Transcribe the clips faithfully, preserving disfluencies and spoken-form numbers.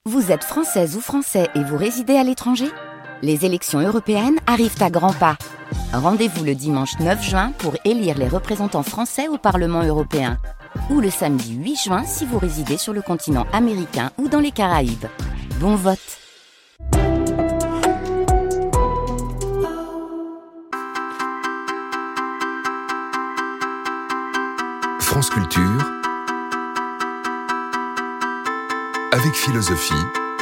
Vous êtes française ou français et vous résidez à l'étranger ? Les élections européennes arrivent à grands pas. Rendez-vous le dimanche neuf juin pour élire les représentants français au Parlement européen. Ou le samedi huit juin si vous résidez sur le continent américain ou dans les Caraïbes. Bon vote! France Culture avec philosophie.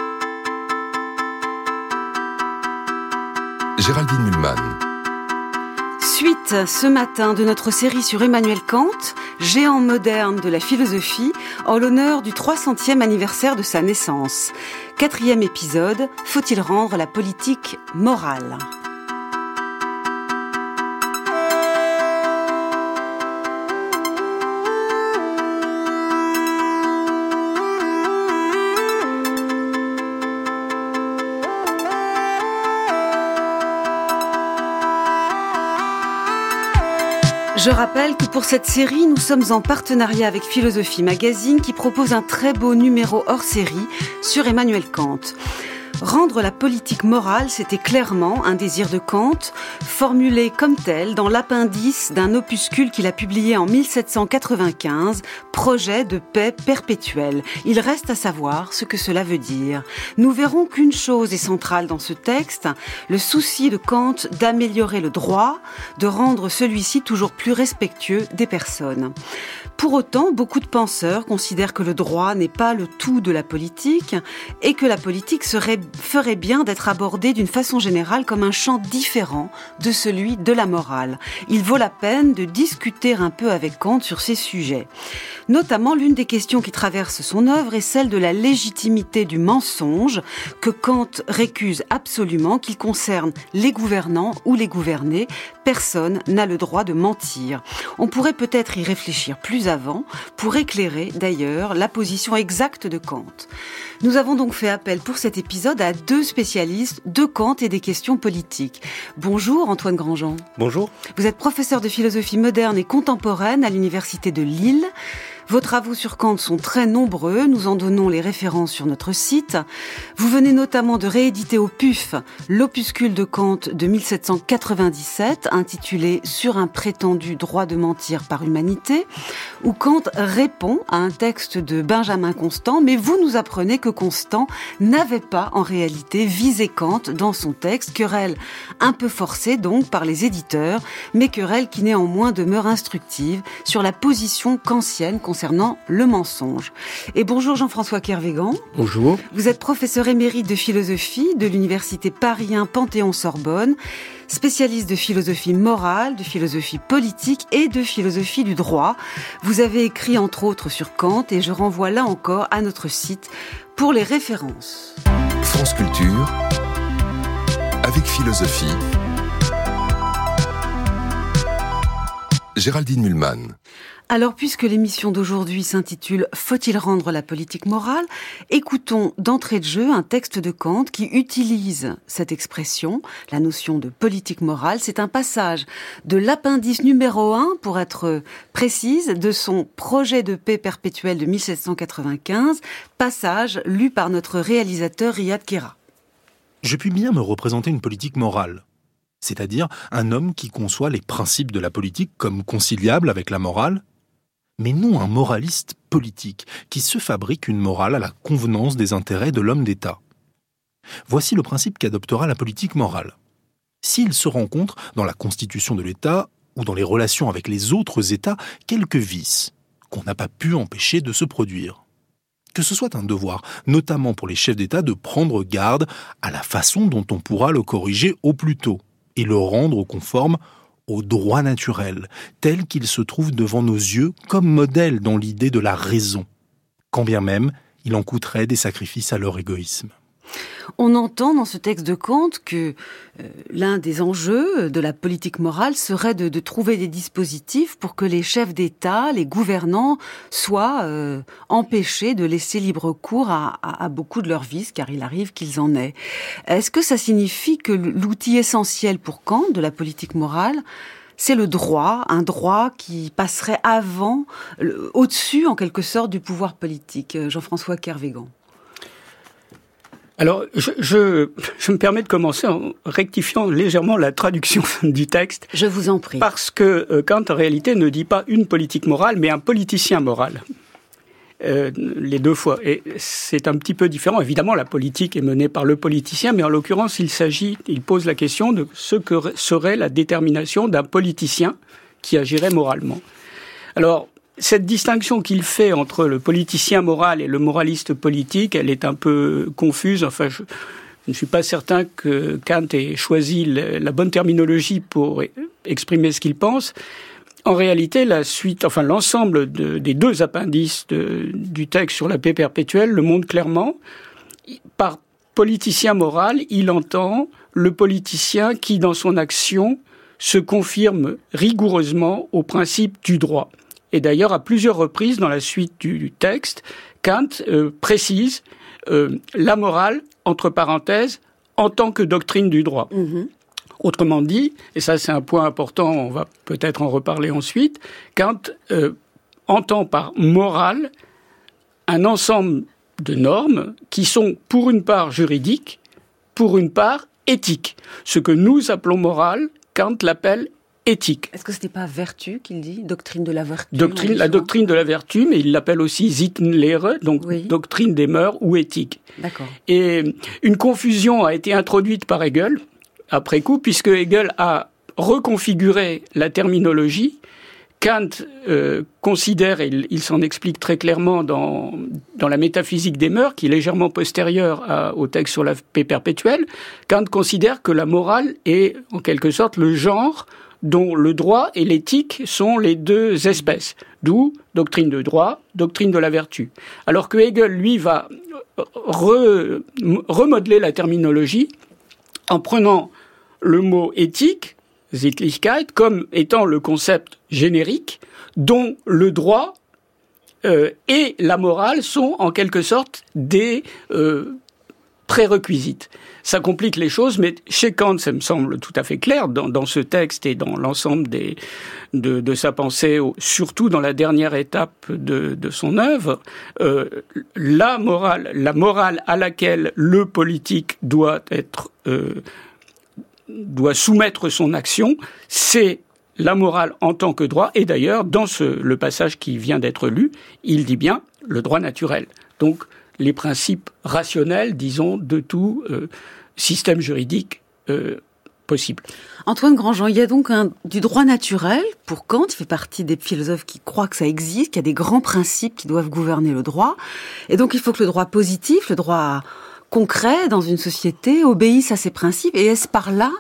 Géraldine Mühlmann. Suite ce matin de notre série sur Emmanuel Kant, géant moderne de la philosophie, en l'honneur du trois centième anniversaire de sa naissance. Quatrième épisode, faut-il rendre la politique morale ? Je rappelle que pour cette série, nous sommes en partenariat avec Philosophie Magazine qui propose un très beau numéro hors série sur Emmanuel Kant. Rendre la politique morale, c'était clairement un désir de Kant, formulé comme tel dans l'appendice d'un opuscule qu'il a publié en mille sept cent quatre-vingt-quinze, Projet de paix perpétuelle. Il reste à savoir ce que cela veut dire. Nous verrons qu'une chose est centrale dans ce texte, le souci de Kant d'améliorer le droit, de rendre celui-ci toujours plus respectueux des personnes. Pour autant, beaucoup de penseurs considèrent que le droit n'est pas le tout de la politique et que la politique serait, ferait bien d'être abordée d'une façon générale comme un champ différent de celui de la morale. Il vaut la peine de discuter un peu avec Kant sur ces sujets. Notamment, l'une des questions qui traverse son œuvre est celle de la légitimité du mensonge que Kant récuse absolument, qu'il concerne les gouvernants ou les gouvernés. Personne n'a le droit de mentir. On pourrait peut-être y réfléchir plus avant pour éclairer d'ailleurs la position exacte de Kant. Nous avons donc fait appel pour cet épisode à deux spécialistes de Kant et des questions politiques. Bonjour Antoine Grandjean. Bonjour. Vous êtes professeur de philosophie moderne et contemporaine à l'université de Lille. Vos travaux sur Kant sont très nombreux, nous en donnons les références sur notre site. Vous venez notamment de rééditer au P U F l'opuscule de Kant de mille sept cent quatre-vingt-dix-sept, intitulé « Sur un prétendu droit de mentir par humanité », où Kant répond à un texte de Benjamin Constant, mais vous nous apprenez que Constant n'avait pas en réalité visé Kant dans son texte, querelle un peu forcée donc par les éditeurs, mais querelle qui néanmoins demeure instructive sur la position kantienne concernant le mensonge. Et bonjour Jean-François Kervégan. Bonjour. Vous êtes professeur émérite de philosophie de l'université Paris un Panthéon-Sorbonne, spécialiste de philosophie morale, de philosophie politique et de philosophie du droit. Vous avez écrit entre autres sur Kant et je renvoie là encore à notre site pour les références. France Culture avec philosophie. Géraldine Mühlmann. Alors, puisque l'émission d'aujourd'hui s'intitule « Faut-il rendre la politique morale ?», écoutons d'entrée de jeu un texte de Kant qui utilise cette expression, la notion de politique morale. C'est un passage de l'appendice numéro un, pour être précise, de son Projet de paix perpétuelle de mille sept cent quatre-vingt-quinze, passage lu par notre réalisateur Riyad Kera. Je puis bien me représenter une politique morale, c'est-à-dire un homme qui conçoit les principes de la politique comme conciliables avec la morale, mais non un moraliste politique qui se fabrique une morale à la convenance des intérêts de l'homme d'État. Voici le principe qu'adoptera la politique morale. S'il se rencontre dans la constitution de l'État ou dans les relations avec les autres États quelques vices qu'on n'a pas pu empêcher de se produire, que ce soit un devoir, notamment pour les chefs d'État, de prendre garde à la façon dont on pourra le corriger au plus tôt et le rendre conforme au droit naturel, tel qu'il se trouve devant nos yeux comme modèle dans l'idée de la raison, quand bien même il en coûterait des sacrifices à leur égoïsme. On entend dans ce texte de Kant que euh, l'un des enjeux de la politique morale serait de, de trouver des dispositifs pour que les chefs d'État, les gouvernants, soient euh, empêchés de laisser libre cours à, à, à beaucoup de leurs vices, car il arrive qu'ils en aient. Est-ce que ça signifie que l'outil essentiel pour Kant de la politique morale, c'est le droit, un droit qui passerait avant, le, au-dessus en quelque sorte du pouvoir politique? Jean-François Kervégan. Alors, je, je, je me permets de commencer en rectifiant légèrement la traduction du texte. Je vous en prie. Parce que euh, Kant, en réalité, ne dit pas une politique morale, mais un politicien moral. Euh, les deux fois. Et c'est un petit peu différent. Évidemment, la politique est menée par le politicien, mais en l'occurrence, il s'agit, il pose la question de ce que serait la détermination d'un politicien qui agirait moralement. Alors, cette distinction qu'il fait entre le politicien moral et le moraliste politique, elle est un peu confuse. Enfin, je, je ne suis pas certain que Kant ait choisi la bonne terminologie pour exprimer ce qu'il pense. En réalité, la suite, enfin l'ensemble de, des deux appendices de, du texte sur la paix perpétuelle le montre clairement. Par politicien moral, il entend le politicien qui, dans son action, se confirme rigoureusement au principe du droit. Et d'ailleurs, à plusieurs reprises dans la suite du, du texte, Kant euh, précise euh, la morale, entre parenthèses, en tant que doctrine du droit. Mmh. Autrement dit, et ça c'est un point important, on va peut-être en reparler ensuite, Kant euh, entend par morale un ensemble de normes qui sont pour une part juridiques, pour une part éthiques. Ce que nous appelons morale, Kant l'appelle éthique. Est-ce que ce n'est pas vertu qu'il dit, doctrine de la vertu? Doctrine, la doctrine de la vertu, mais il l'appelle aussi Sittenlehre, donc oui. Doctrine des mœurs ou éthique. D'accord. Et une confusion a été introduite par Hegel, après coup, puisque Hegel a reconfiguré la terminologie. Kant euh, considère, et il, il s'en explique très clairement dans, dans la métaphysique des mœurs, qui est légèrement postérieure à, au texte sur la paix perpétuelle, Kant considère que la morale est, en quelque sorte, le genre dont le droit et l'éthique sont les deux espèces. D'où doctrine de droit, doctrine de la vertu. Alors que Hegel, lui, va re, remodeler la terminologie en prenant le mot éthique, Sittlichkeit, comme étant le concept générique dont le droit euh, et la morale sont en quelque sorte des euh, prérequisites. Ça complique les choses, mais chez Kant, ça me semble tout à fait clair dans, dans ce texte et dans l'ensemble des, de, de sa pensée, surtout dans la dernière étape de, de son œuvre. Euh, la morale, la morale à laquelle le politique doit être, euh, doit soumettre son action, c'est la morale en tant que droit. Et d'ailleurs, dans ce, le passage qui vient d'être lu, il dit bien le droit naturel. Donc, les principes rationnels, disons, de tout euh, système juridique euh, possible. Antoine Grandjean, il y a donc un, du droit naturel pour Kant. Il fait partie des philosophes qui croient que ça existe, qu'il y a des grands principes qui doivent gouverner le droit. Et donc, il faut que le droit positif, le droit concret dans une société, obéisse à ces principes. Et est-ce par là,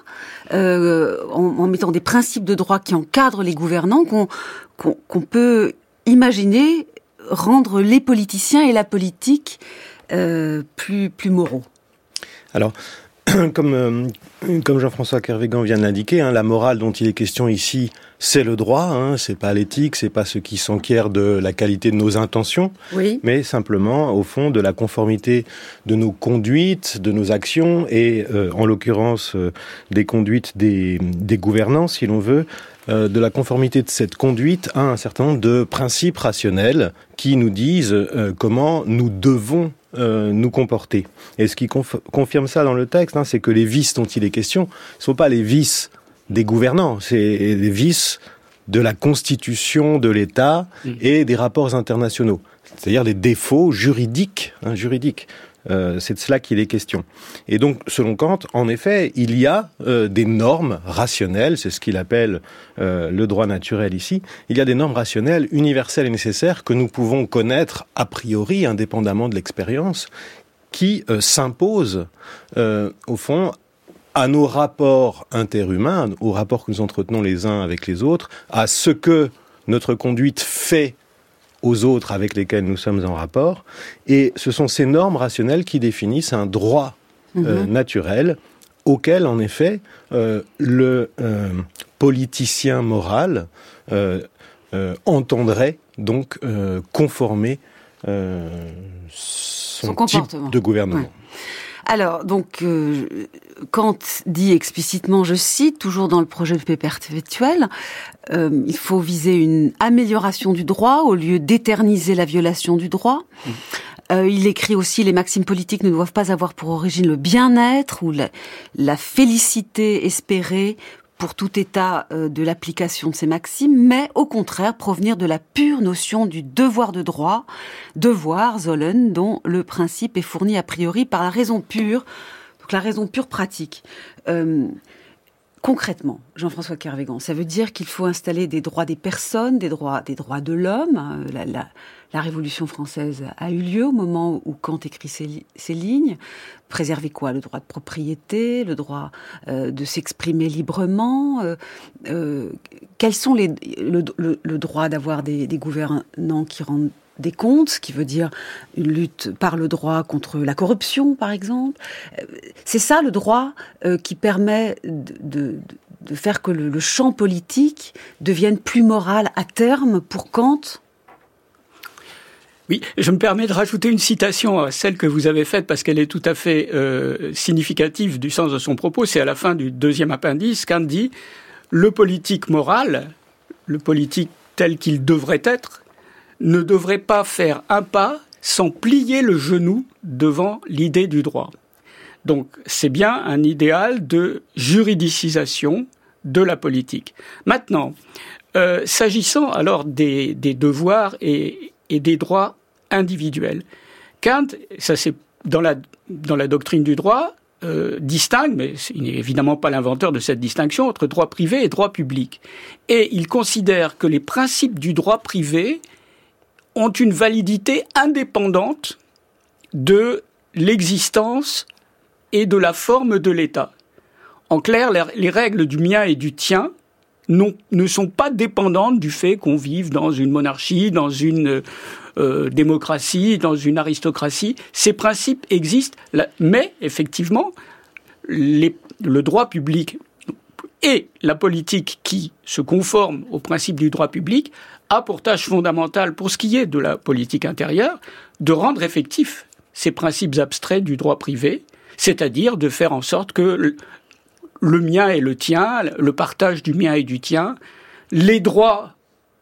euh, en, en mettant des principes de droit qui encadrent les gouvernants, qu'on, qu'on, qu'on peut imaginer rendre les politiciens et la politique euh, plus, plus moraux? Alors, comme, euh, comme Jean-François Kervégan vient de l'indiquer, hein, la morale dont il est question ici, c'est le droit, hein, c'est pas l'éthique, c'est pas ce qui s'enquiert de la qualité de nos intentions, oui. mais simplement, au fond, de la conformité de nos conduites, de nos actions, et euh, en l'occurrence, euh, des conduites des, des gouvernants, si l'on veut, euh, de la conformité de cette conduite à un certain nombre de principes rationnels qui nous disent euh, comment nous devons Euh, nous comporter. Et ce qui conf- confirme ça dans le texte, hein, c'est que les vices dont il est question ne sont pas les vices des gouvernants, c'est les vices de la constitution de l'État mmh. et des rapports internationaux, c'est-à-dire des défauts juridiques. Hein, juridiques. Euh, c'est de cela qu'il est question. Et donc, selon Kant, en effet, il y a euh, des normes rationnelles, c'est ce qu'il appelle euh, le droit naturel ici, il y a des normes rationnelles universelles et nécessaires que nous pouvons connaître a priori, indépendamment de l'expérience, qui euh, s'imposent, euh, au fond, à nos rapports interhumains, aux rapports que nous entretenons les uns avec les autres, à ce que notre conduite fait aux autres avec lesquels nous sommes en rapport. Et ce sont ces normes rationnelles qui définissent un droit euh, mmh. naturel auquel, en effet, euh, le euh, politicien moral euh, euh, entendrait donc euh, conformer euh, son, son type comportement de gouvernement. Ouais. Alors, donc, euh, Kant dit explicitement, je cite, toujours dans le projet de paix perpétuelle, euh, il faut viser une amélioration du droit au lieu d'éterniser la violation du droit. Mmh. Euh, il écrit aussi « Les maximes politiques ne doivent pas avoir pour origine le bien-être ou la, la félicité espérée pour tout état euh, de l'application de ces maximes, mais au contraire provenir de la pure notion du devoir de droit, devoir, Sollen, dont le principe est fourni a priori par la raison pure, donc la raison pure pratique. Euh, concrètement, Jean-François Kervégan, ça veut dire qu'il faut installer des droits des personnes, des droits, des droits de l'homme. La, la, la Révolution française a eu lieu au moment où Kant écrit ces, ces lignes. Préserver quoi ? Le droit de propriété, le droit euh, de s'exprimer librement. Euh, euh, quels sont les le, le, le droit d'avoir des, des gouvernants qui rendent des comptes, ce qui veut dire une lutte par le droit contre la corruption, par exemple. C'est ça le droit euh, qui permet de, de, de faire que le, le champ politique devienne plus moral à terme pour Kant. Oui, je me permets de rajouter une citation à celle que vous avez faite parce qu'elle est tout à fait euh, significative du sens de son propos. C'est à la fin du deuxième appendice. Kant dit « Le politique moral, le politique tel qu'il devrait être, ne devrait pas faire un pas sans plier le genou devant l'idée du droit. » Donc c'est bien un idéal de juridicisation de la politique. Maintenant, euh, s'agissant alors des, des devoirs et, et des droits individuels, Kant, ça c'est dans la, dans la doctrine du droit, euh, distingue, mais il n'est évidemment pas l'inventeur de cette distinction, entre droit privé et droit public. Et il considère que les principes du droit privé ont une validité indépendante de l'existence et de la forme de l'État. En clair, les règles du mien et du tien non, ne sont pas dépendantes du fait qu'on vive dans une monarchie, dans une euh, démocratie, dans une aristocratie. Ces principes existent, mais effectivement, les, le droit public et la politique qui se conforme aux principes du droit public a pour tâche fondamentale, pour ce qui est de la politique intérieure, de rendre effectifs ces principes abstraits du droit privé, c'est-à-dire de faire en sorte que le, le mien et le tien, le partage du mien et du tien, les droits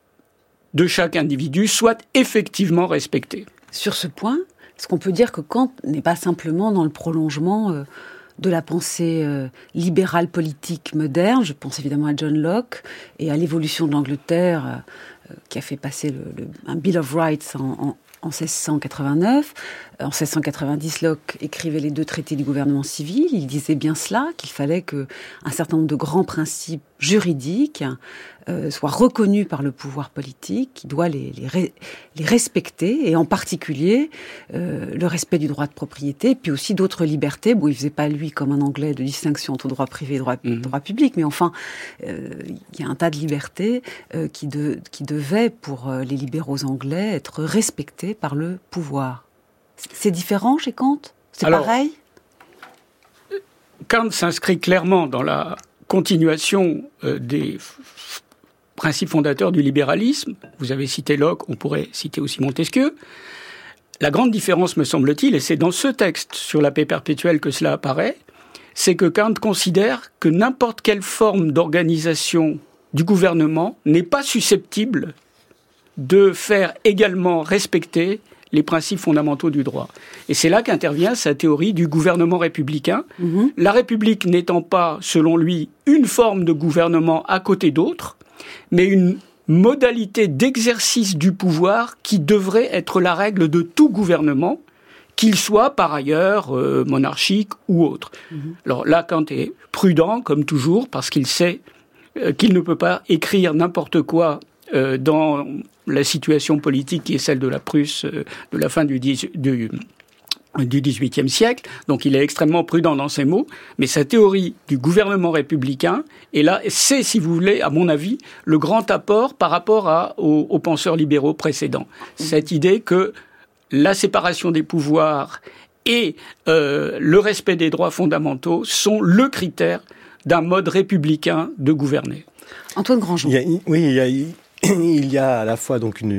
de chaque individu soient effectivement respectés. Sur ce point, est-ce qu'on peut dire que Kant n'est pas simplement dans le prolongement euh, de la pensée euh, libérale politique moderne ? Je pense évidemment à John Locke et à l'évolution de l'Angleterre euh, qui a fait passer le, le, un Bill of Rights en, en, en seize cent quatre-vingt-neuf. En seize cent quatre-vingt-dix, Locke écrivait les deux traités du gouvernement civil. Il disait bien cela, qu'il fallait qu'un certain nombre de grands principes juridiques euh, soient reconnus par le pouvoir politique, qui doit les, les, ré, les respecter, et en particulier euh, le respect du droit de propriété, puis aussi d'autres libertés. Bon, il faisait pas, lui, comme un Anglais, de distinction entre droit privé et droit, mmh. droit public, mais enfin, euh, il y a un tas de libertés euh, qui, de, qui devaient, pour euh, les libéraux anglais, être respectées par le pouvoir. C'est différent chez Kant ? C'est Alors, pareil ? Kant s'inscrit clairement dans la continuation euh, des f- principes fondateurs du libéralisme. Vous avez cité Locke, on pourrait citer aussi Montesquieu. La grande différence, me semble-t-il, et c'est dans ce texte sur la paix perpétuelle que cela apparaît, c'est que Kant considère que n'importe quelle forme d'organisation du gouvernement n'est pas susceptible de faire également respecter les principes fondamentaux du droit. Et c'est là qu'intervient sa théorie du gouvernement républicain. Mmh. La République n'étant pas, selon lui, une forme de gouvernement à côté d'autres, mais une modalité d'exercice du pouvoir qui devrait être la règle de tout gouvernement, qu'il soit par ailleurs euh, monarchique ou autre. Mmh. Alors là, Kant est prudent, comme toujours, parce qu'il sait euh, qu'il ne peut pas écrire n'importe quoi euh, dans la situation politique qui est celle de la Prusse euh, de la fin du, dix, du, du dix-huitième siècle. Donc il est extrêmement prudent dans ses mots, mais sa théorie du gouvernement républicain, et là, c'est, si vous voulez, à mon avis, le grand apport par rapport à, aux, aux penseurs libéraux précédents. Cette idée que la séparation des pouvoirs et euh, le respect des droits fondamentaux sont le critère d'un mode républicain de gouverner. Antoine Grandjean. Il y a, oui, il y a, il y a à la fois donc une,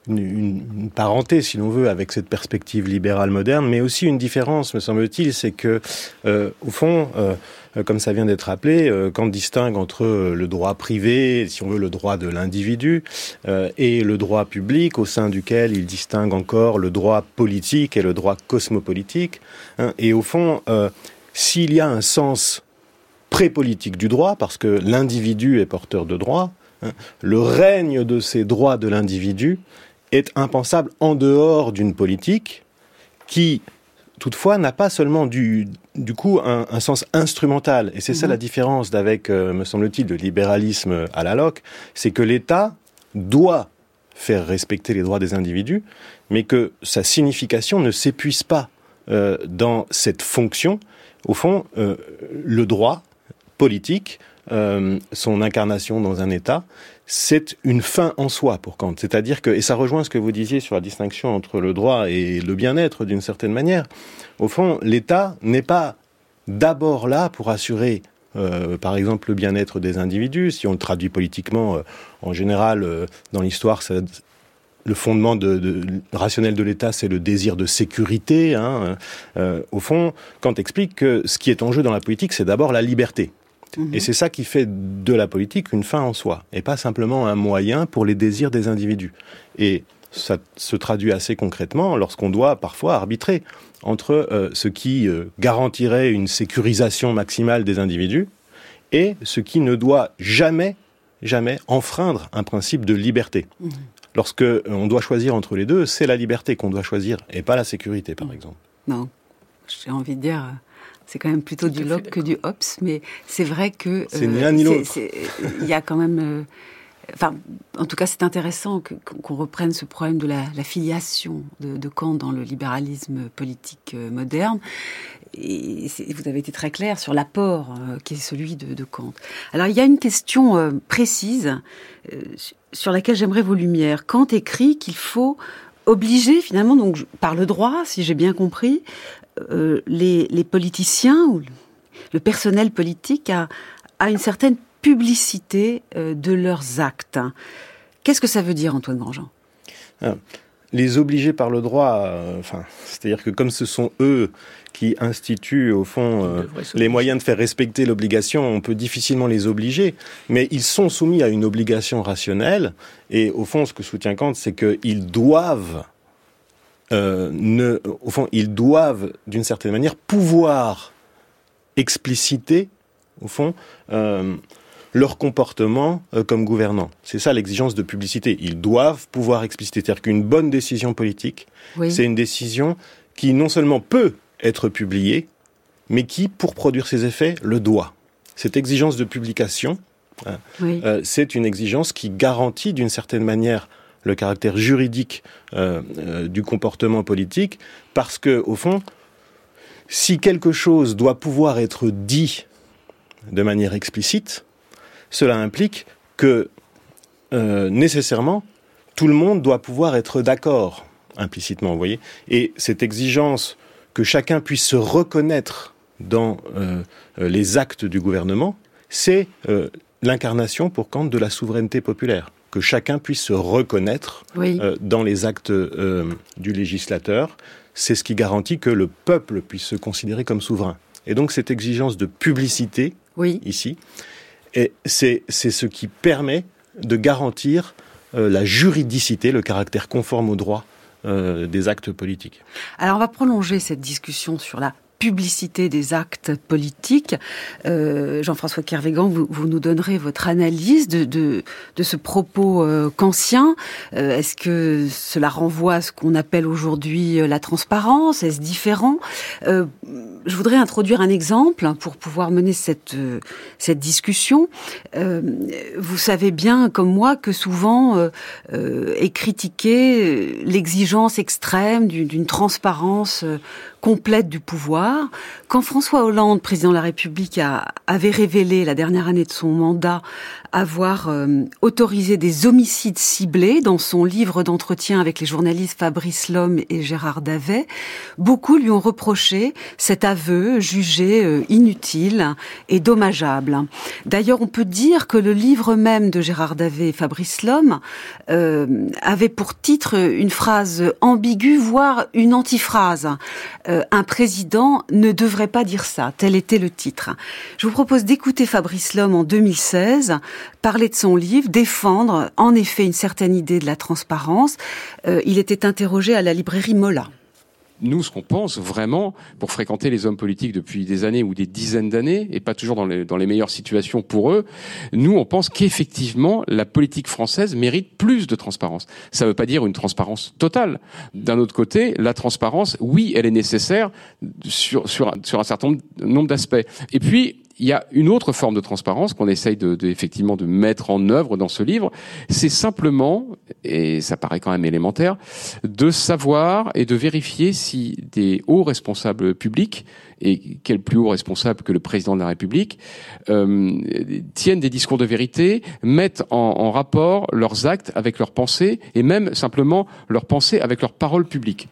une, une, une parenté, si l'on veut, avec cette perspective libérale moderne, mais aussi une différence, me semble-t-il, c'est que, euh, au fond, euh, comme ça vient d'être rappelé, euh, Kant distingue entre le droit privé, si on veut, le droit de l'individu, euh, et le droit public, au sein duquel il distingue encore le droit politique et le droit cosmopolitique. Hein, et au fond, euh, s'il y a un sens pré-politique du droit, parce que l'individu est porteur de droits, hein, le règne de ces droits de l'individu est impensable en dehors d'une politique qui, toutefois, n'a pas seulement du, du coup un, un sens instrumental. Et c'est mmh. ça la différence d'avec, euh, me semble-t-il, le libéralisme à la Locke, c'est que l'État doit faire respecter les droits des individus, mais que sa signification ne s'épuise pas euh, dans cette fonction. Au fond, euh, le droit politique, euh, son incarnation dans un État, c'est une fin en soi pour Kant. C'est-à-dire que, et ça rejoint ce que vous disiez sur la distinction entre le droit et le bien-être d'une certaine manière, au fond, l'État n'est pas d'abord là pour assurer, euh, par exemple, le bien-être des individus. Si on le traduit politiquement, euh, en général, euh, dans l'histoire, ça, le fondement de, de, rationnel de l'État, c'est le désir de sécurité. Hein. Euh, au fond, Kant explique que ce qui est en jeu dans la politique, c'est d'abord la liberté. Mmh. Et c'est ça qui fait de la politique une fin en soi, et pas simplement un moyen pour les désirs des individus. Et ça se traduit assez concrètement lorsqu'on doit parfois arbitrer entre euh, ce qui euh, garantirait une sécurisation maximale des individus et ce qui ne doit jamais, jamais enfreindre un principe de liberté. Mmh. Lorsque on doit choisir entre les deux, c'est la liberté qu'on doit choisir, et pas la sécurité, par mmh. exemple. Non, j'ai envie de dire... C'est quand même plutôt du Locke que du Hobbes, mais c'est vrai que... C'est euh, ni l'un ni l'autre. Il y a quand même... Euh, enfin, en tout cas, c'est intéressant que, qu'on reprenne ce problème de la, la filiation de, de Kant dans le libéralisme politique euh, moderne. Et vous avez été très clair sur l'apport euh, qui est celui de, de Kant. Alors, il y a une question euh, précise euh, sur laquelle j'aimerais vos lumières. Kant écrit qu'il faut obliger, finalement, donc par le droit, si j'ai bien compris, Euh, les, les politiciens ou le personnel politique à, à une certaine publicité euh, de leurs actes. Qu'est-ce que ça veut dire, Antoine Grandjean ? ah, Les obliger par le droit, euh, enfin, c'est-à-dire que comme ce sont eux qui instituent, au fond, euh, les moyens de faire respecter l'obligation, on peut difficilement les obliger, mais ils sont soumis à une obligation rationnelle, et au fond, ce que soutient Kant, c'est qu'ils doivent Euh, ne, au fond, ils doivent, d'une certaine manière, pouvoir expliciter, au fond, euh, leur comportement euh, comme gouvernants. C'est ça l'exigence de publicité. Ils doivent pouvoir expliciter. C'est-à-dire qu'une bonne décision politique, oui. c'est une décision qui non seulement peut être publiée, mais qui, pour produire ses effets, le doit. Cette exigence de publication, hein, oui. euh, c'est une exigence qui garantit, d'une certaine manière, le caractère juridique euh, euh, du comportement politique, parce que, au fond, si quelque chose doit pouvoir être dit de manière explicite, cela implique que, euh, nécessairement, tout le monde doit pouvoir être d'accord, implicitement, vous voyez. Et cette exigence que chacun puisse se reconnaître dans euh, les actes du gouvernement, c'est euh, l'incarnation, pour Kant, de la souveraineté populaire. Que chacun puisse se reconnaître oui. euh, dans les actes euh, du législateur. C'est ce qui garantit que le peuple puisse se considérer comme souverain. Et donc cette exigence de publicité, oui. ici, et c'est, c'est ce qui permet de garantir euh, la juridicité, le caractère conforme au droit euh, des actes politiques. Alors on va prolonger cette discussion sur la publicité des actes politiques. Euh, Jean-François Kervégan, vous, vous nous donnerez votre analyse de, de, de ce propos euh, kantien. Euh, est-ce que cela renvoie à ce qu'on appelle aujourd'hui euh, la transparence ? Est-ce différent ? euh, Je voudrais introduire un exemple pour pouvoir mener cette, euh, cette discussion. Euh, vous savez bien, comme moi, que souvent euh, euh, est critiquée l'exigence extrême d'une, d'une transparence euh, complète du pouvoir. Quand François Hollande, président de la République, a, avait révélé la dernière année de son mandat avoir euh, autorisé des homicides ciblés dans son livre d'entretien avec les journalistes Fabrice Lhomme et Gérard Davet, beaucoup lui ont reproché cet aveu jugé euh, inutile et dommageable. D'ailleurs, on peut dire que le livre même de Gérard Davet et Fabrice Lhomme euh, avait pour titre une phrase ambiguë, voire une antiphrase. Euh, un président ne devrait pas dire ça, tel était le titre. Je vous propose d'écouter Fabrice Lhomme en deux mille seize parler de son livre, défendre en effet une certaine idée de la transparence. Euh, il était interrogé à la librairie Mola. Nous, ce qu'on pense vraiment, pour fréquenter les hommes politiques depuis des années ou des dizaines d'années, et pas toujours dans les, dans les meilleures situations pour eux, nous, on pense qu'effectivement, la politique française mérite plus de transparence. Ça ne veut pas dire une transparence totale. D'un autre côté, la transparence, oui, elle est nécessaire sur, sur, un, sur un certain nombre d'aspects. Et puis, il y a une autre forme de transparence qu'on essaye de, de, effectivement de mettre en œuvre dans ce livre. C'est simplement, et ça paraît quand même élémentaire, de savoir et de vérifier si des hauts responsables publics, et quel plus haut responsable que le président de la République, euh, tiennent des discours de vérité, mettent en, en rapport leurs actes avec leurs pensées, et même simplement leurs pensées avec leurs paroles publiques.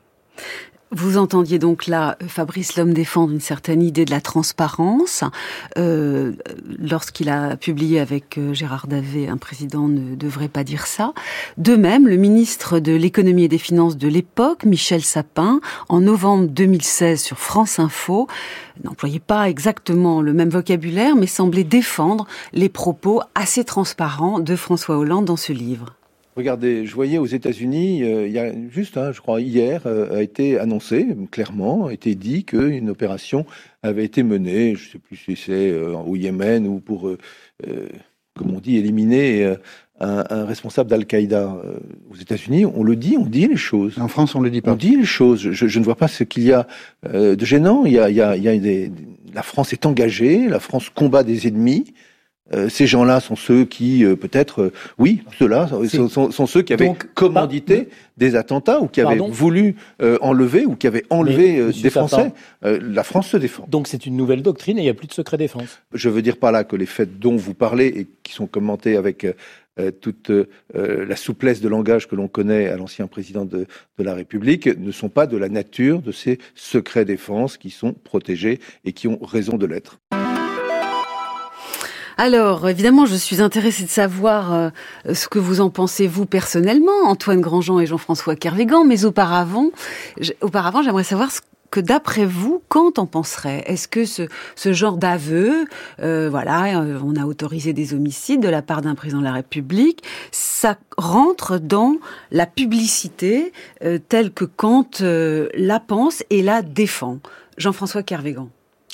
Vous entendiez donc là Fabrice Lhomme défendre une certaine idée de la transparence euh, lorsqu'il a publié avec Gérard Davet « Un président ne devrait pas dire ça ». De même, le ministre de l'économie et des finances de l'époque, Michel Sapin, en novembre deux mille seize sur France Info, n'employait pas exactement le même vocabulaire, mais semblait défendre les propos assez transparents de François Hollande dans ce livre. Regardez, je voyais aux États-Unis, euh, il y a juste, hein, je crois, hier, euh, a été annoncé, clairement, a été dit qu'une opération avait été menée, je ne sais plus si c'est euh, au Yémen ou pour, euh, euh, comme on dit, éliminer euh, un, un responsable d'Al-Qaïda. Euh, aux États-Unis, on le dit, on dit les choses. En France, on le dit pas. On dit les choses. Je, je ne vois pas ce qu'il y a euh, de gênant. Il y a, il y a, il y a des, la France est engagée, la France combat des ennemis. Euh, ces gens-là sont ceux qui, euh, peut-être, euh, oui, ceux-là sont, sont, sont ceux qui avaient Donc, commandité par... des attentats ou qui avaient Pardon voulu euh, enlever ou qui avaient enlevé euh, des Français. Euh, la France se défend. Donc c'est une nouvelle doctrine et il n'y a plus de secret défense. Je veux dire par là que les faits dont vous parlez et qui sont commentés avec euh, toute euh, la souplesse de langage que l'on connaît à l'ancien président de, de la République ne sont pas de la nature de ces secrets défense qui sont protégés et qui ont raison de l'être. Alors, évidemment, je suis intéressée de savoir euh, ce que vous en pensez, vous, personnellement, Antoine Grandjean et Jean-François Kervégan, mais auparavant, j- auparavant, j'aimerais savoir ce que, d'après vous, Kant en penserait. Est-ce que ce, ce genre d'aveu, euh, voilà, euh, on a autorisé des homicides de la part d'un président de la République, ça rentre dans la publicité euh, telle que Kant euh, la pense et la défend. Jean-François Kervégan.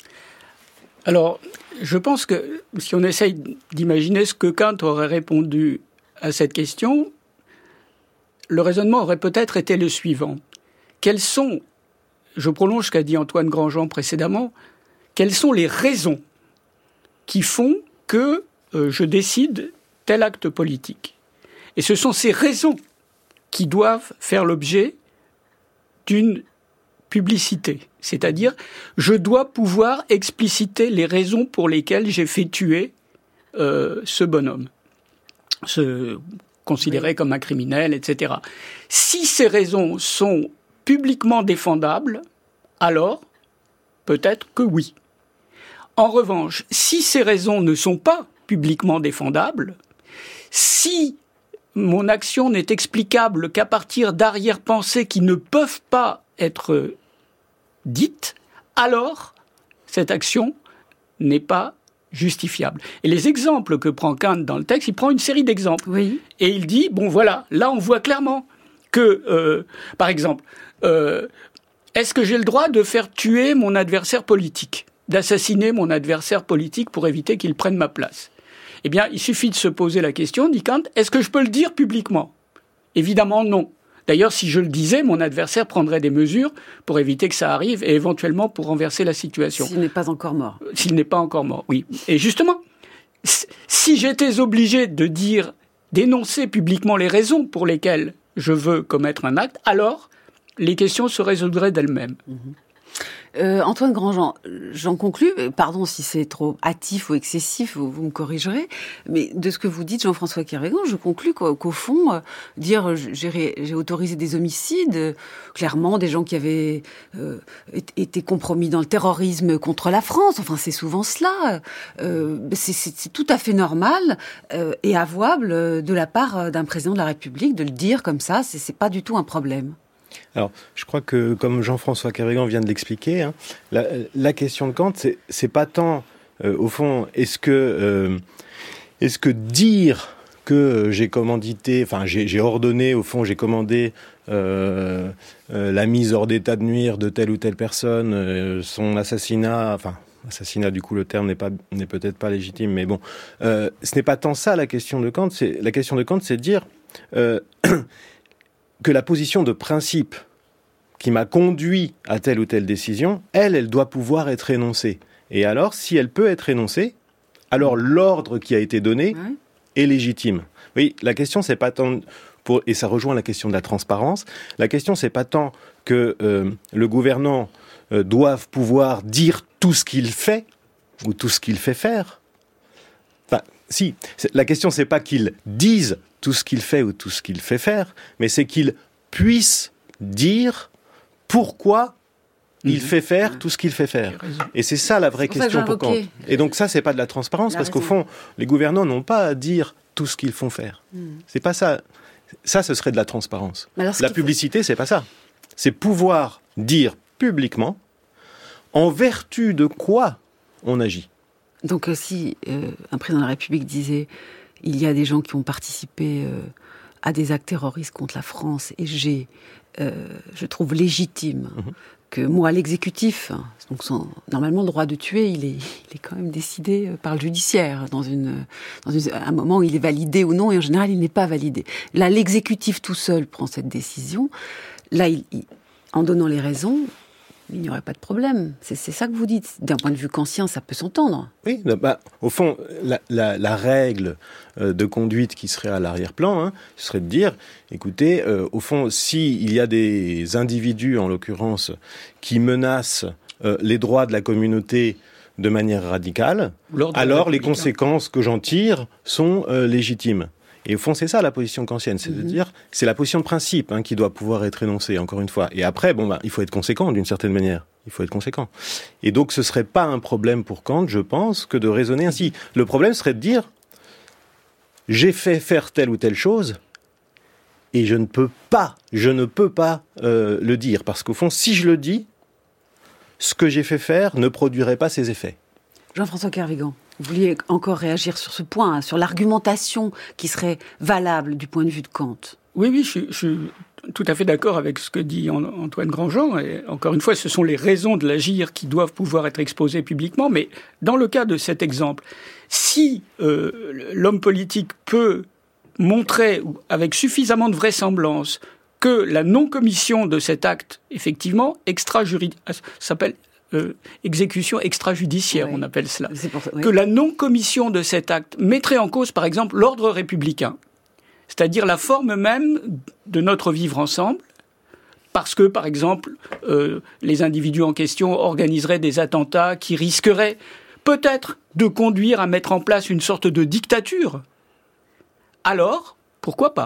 Alors, je pense que si on essaye d'imaginer ce que Kant aurait répondu à cette question, le raisonnement aurait peut-être été le suivant. Quelles sont, je prolonge ce qu'a dit Antoine Grandjean précédemment, quelles sont les raisons qui font que euh, je décide tel acte politique ? Et ce sont ces raisons qui doivent faire l'objet d'une publicité. C'est-à-dire, je dois pouvoir expliciter les raisons pour lesquelles j'ai fait tuer euh, ce bonhomme, se considéré oui. comme un criminel, et cetera. Si ces raisons sont publiquement défendables, alors peut-être que oui. En revanche, si ces raisons ne sont pas publiquement défendables, si mon action n'est explicable qu'à partir d'arrière-pensées qui ne peuvent pas être dites, alors cette action n'est pas justifiable. Et les exemples que prend Kant dans le texte, il prend une série d'exemples. Oui. Et il dit, bon voilà, là on voit clairement que, euh, par exemple, euh, est-ce que j'ai le droit de faire tuer mon adversaire politique, d'assassiner mon adversaire politique pour éviter qu'il prenne ma place ? Eh bien, il suffit de se poser la question, dit Kant, est-ce que je peux le dire publiquement ? Évidemment non. D'ailleurs, si je le disais, mon adversaire prendrait des mesures pour éviter que ça arrive et éventuellement pour renverser la situation. S'il n'est pas encore mort. S'il n'est pas encore mort, oui. Et justement, si j'étais obligé de dire, d'énoncer publiquement les raisons pour lesquelles je veux commettre un acte, alors les questions se résoludraient d'elles-mêmes. Mmh. Euh, Antoine Grandjean, j'en conclus, pardon si c'est trop hâtif ou excessif, vous, vous me corrigerez, mais de ce que vous dites, Jean-François Kervégan, je conclus qu'au, qu'au fond, euh, dire j'ai, j'ai autorisé des homicides, euh, clairement des gens qui avaient euh, été compromis dans le terrorisme contre la France, enfin c'est souvent cela, euh, c'est, c'est, c'est tout à fait normal euh, et avouable euh, de la part d'un président de la République de le dire comme ça, c'est, c'est pas du tout un problème. Alors, je crois que, comme Jean-François Kervégan vient de l'expliquer, hein, la, la question de Kant, c'est, c'est pas tant, euh, au fond, est-ce que, euh, est-ce que dire que j'ai commandité, enfin, j'ai, j'ai ordonné, au fond, j'ai commandé euh, euh, la mise hors d'état de nuire de telle ou telle personne, euh, son assassinat, enfin, assassinat, du coup, le terme n'est pas, n'est peut-être pas légitime, mais bon, euh, ce n'est pas tant ça la question de Kant. C'est, la question de Kant, c'est de dire euh, que la position de principe qui m'a conduit à telle ou telle décision, elle, elle doit pouvoir être énoncée. Et alors, si elle peut être énoncée, alors l'ordre qui a été donné ouais. est légitime. Oui, la question, c'est pas tant... Pour, et ça rejoint la question de la transparence. La question, c'est pas tant que euh, le gouvernant euh, doive pouvoir dire tout ce qu'il fait, ou tout ce qu'il fait faire. Enfin, si, la question, c'est pas qu'il dise tout ce qu'il fait ou tout ce qu'il fait faire, mais c'est qu'il puisse dire pourquoi mmh. il fait faire mmh. tout ce qu'il fait faire. Et c'est ça la vraie question pour Kant. Et donc ça, c'est pas de la transparence, parce qu'au fond, les gouvernants n'ont pas à dire tout ce qu'ils font faire. Mmh. C'est pas ça. Ça, ce serait de la transparence. La publicité, faut... c'est pas ça. C'est pouvoir dire publiquement en vertu de quoi on agit. Donc si euh, un président de la République disait il y a des gens qui ont participé euh, à des actes terroristes contre la France et j'ai, euh, je trouve légitime mmh. que moi, l'exécutif, donc son, normalement le droit de tuer, il est, il est quand même décidé par le judiciaire dans une, dans une, un moment où il est validé ou non, et en général il n'est pas validé. Là, l'exécutif tout seul prend cette décision. Là, il, il, en donnant les raisons, il n'y aurait pas de problème. C'est, c'est ça que vous dites. D'un point de vue kantien, ça peut s'entendre. Oui, bah, au fond, la, la, la règle de conduite qui serait à l'arrière-plan, hein, ce serait de dire, écoutez, euh, au fond, s'il y a des individus, en l'occurrence, qui menacent euh, les droits de la communauté de manière radicale, alors les conséquences que j'en tire sont euh, légitimes. Et au fond, c'est ça la position kantienne, c'est mmh. de dire, c'est la position de principe hein, qui doit pouvoir être énoncée, encore une fois. Et après, bon, bah, il faut être conséquent d'une certaine manière. Il faut être conséquent. Et donc, ce serait pas un problème pour Kant, je pense, que de raisonner ainsi. Le problème serait de dire, j'ai fait faire telle ou telle chose, et je ne peux pas, je ne peux pas euh, le dire, parce qu'au fond, si je le dis, ce que j'ai fait faire ne produirait pas ses effets. Jean-François Kervégan. Vous vouliez encore réagir sur ce point, hein, sur l'argumentation qui serait valable du point de vue de Kant. Oui, oui, je, je suis tout à fait d'accord avec ce que dit Antoine Grandjean. Et encore une fois, ce sont les raisons de l'agir qui doivent pouvoir être exposées publiquement. Mais dans le cas de cet exemple, si euh, l'homme politique peut montrer avec suffisamment de vraisemblance que la non-commission de cet acte, effectivement, extrajuridique, s'appelle... Euh, exécution extrajudiciaire, oui. on appelle cela. Ça, oui. Que la non-commission de cet acte mettrait en cause, par exemple, l'ordre républicain, c'est-à-dire la forme même de notre vivre ensemble, parce que, par exemple, euh, les individus en question organiseraient des attentats qui risqueraient peut-être de conduire à mettre en place une sorte de dictature. Alors, pourquoi pas ?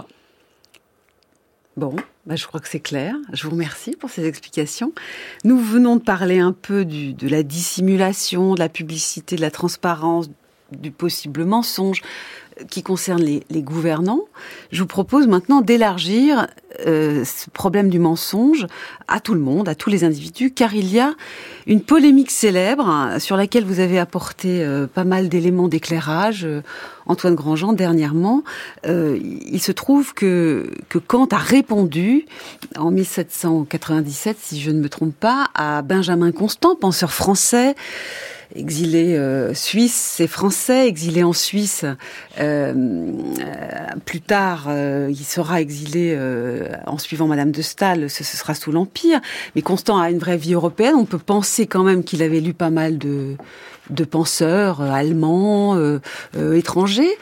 Bon, bah je crois que c'est clair. Je vous remercie pour ces explications. Nous venons de parler un peu du, de la dissimulation, de la publicité, de la transparence, du possible mensonge qui concerne les, les gouvernants. Je vous propose maintenant d'élargir euh, ce problème du mensonge à tout le monde, à tous les individus, car il y a une polémique célèbre hein, sur laquelle vous avez apporté euh, pas mal d'éléments d'éclairage. Euh, Antoine Grandjean, dernièrement, euh, il se trouve que, que Kant a répondu en mille sept cent quatre-vingt-dix-sept, si je ne me trompe pas, à Benjamin Constant, penseur français, exilé euh, suisse et français, exilé en Suisse. Euh, euh, plus tard, euh, il sera exilé euh, en suivant Madame de Staël, ce, ce sera sous l'Empire. Mais Constant a une vraie vie européenne. On peut penser quand même qu'il avait lu pas mal de... de penseurs euh, allemands, euh, euh, étrangers,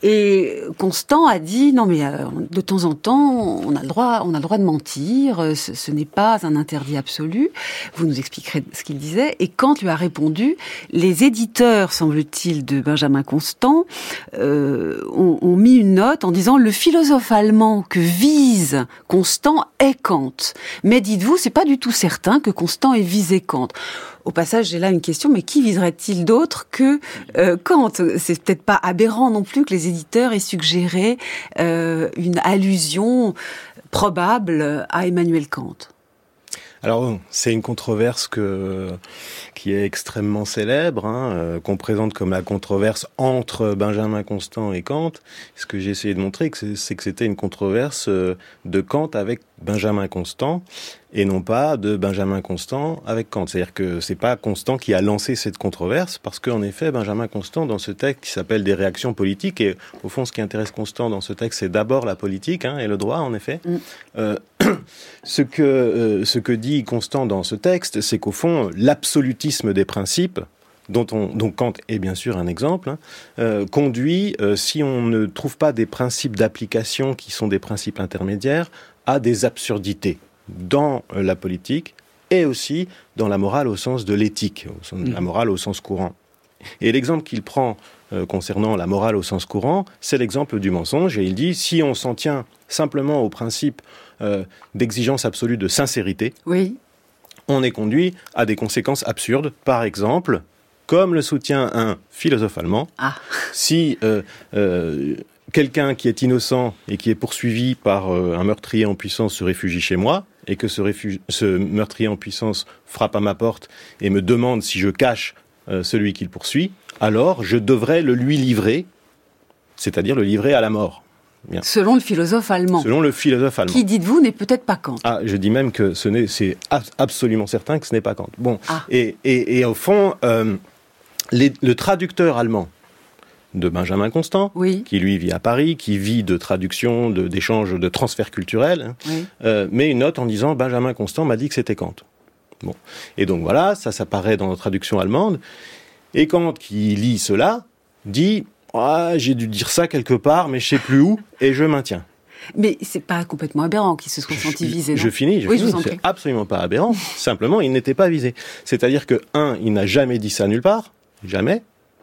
et Constant a dit non mais euh, de temps en temps on a le droit, on a le droit de mentir, euh, ce, ce n'est pas un interdit absolu. Vous nous expliquerez ce qu'il disait. Et Kant lui a répondu, les éditeurs, semble-t-il, de Benjamin Constant euh, ont, ont mis une note en disant le philosophe allemand que vise Constant est Kant. Mais dites-vous, c'est pas du tout certain que Constant ait visé Kant. Au passage, j'ai là une question, mais qui viserait-il d'autre que euh, Kant ? C'est peut-être pas aberrant non plus que les éditeurs aient suggéré euh, une allusion probable à Emmanuel Kant. Alors, c'est une controverse que, qui est extrêmement célèbre, hein, euh, qu'on présente comme la controverse entre Benjamin Constant et Kant. Ce que j'ai essayé de montrer, c'est, c'est que c'était une controverse euh, de Kant avec Benjamin Constant, et non pas de Benjamin Constant avec Kant. C'est-à-dire que c'est pas Constant qui a lancé cette controverse, parce qu'en effet, Benjamin Constant, dans ce texte qui s'appelle « Des réactions politiques », et au fond, ce qui intéresse Constant dans ce texte, c'est d'abord la politique, hein, et le droit, en effet. Mm. Euh, ce que, euh, ce que dit Constant dans ce texte, c'est qu'au fond, l'absolutisme des principes, dont, on, dont Kant est bien sûr un exemple, hein, euh, conduit, euh, si on ne trouve pas des principes d'application qui sont des principes intermédiaires, à des absurdités dans euh, la politique et aussi dans la morale au sens de l'éthique, au sens, mmh. la morale au sens courant. Et l'exemple qu'il prend euh, concernant la morale au sens courant, c'est l'exemple du mensonge, et il dit, si on s'en tient simplement au principe euh, d'exigence absolue de sincérité, oui. on est conduit à des conséquences absurdes. Par exemple, comme le soutient un philosophe allemand, ah. si euh, euh, quelqu'un qui est innocent et qui est poursuivi par euh, un meurtrier en puissance se réfugie chez moi, et que ce, réfugi- ce meurtrier en puissance frappe à ma porte et me demande si je cache euh, celui qu'il poursuit, alors je devrais le lui livrer, c'est-à-dire le livrer à la mort. Bien. Selon le philosophe allemand. Selon le philosophe allemand. Qui, dites-vous, n'est peut-être pas Kant. Ah, je dis même que ce n'est, c'est absolument certain que ce n'est pas Kant. Bon, ah. et, et, et au fond, euh, les, le traducteur allemand de Benjamin Constant, oui. qui lui vit à Paris, qui vit de traduction, de, d'échanges, de transferts culturels, oui. euh, met une note en disant « Benjamin Constant m'a dit que c'était Kant ». Bon. Et donc voilà, ça s'apparaît dans la traduction allemande. Et Kant, qui lit cela, dit ah, « J'ai dû dire ça quelque part, mais je sais plus où, et je maintiens ». Mais c'est pas complètement aberrant qu'il se soit senti visé, non ? Je finis, je oui, finis. Je c'est absolument pas aberrant. Simplement, il n'était pas visé. C'est-à-dire que, un, il n'a jamais dit ça nulle part, jamais.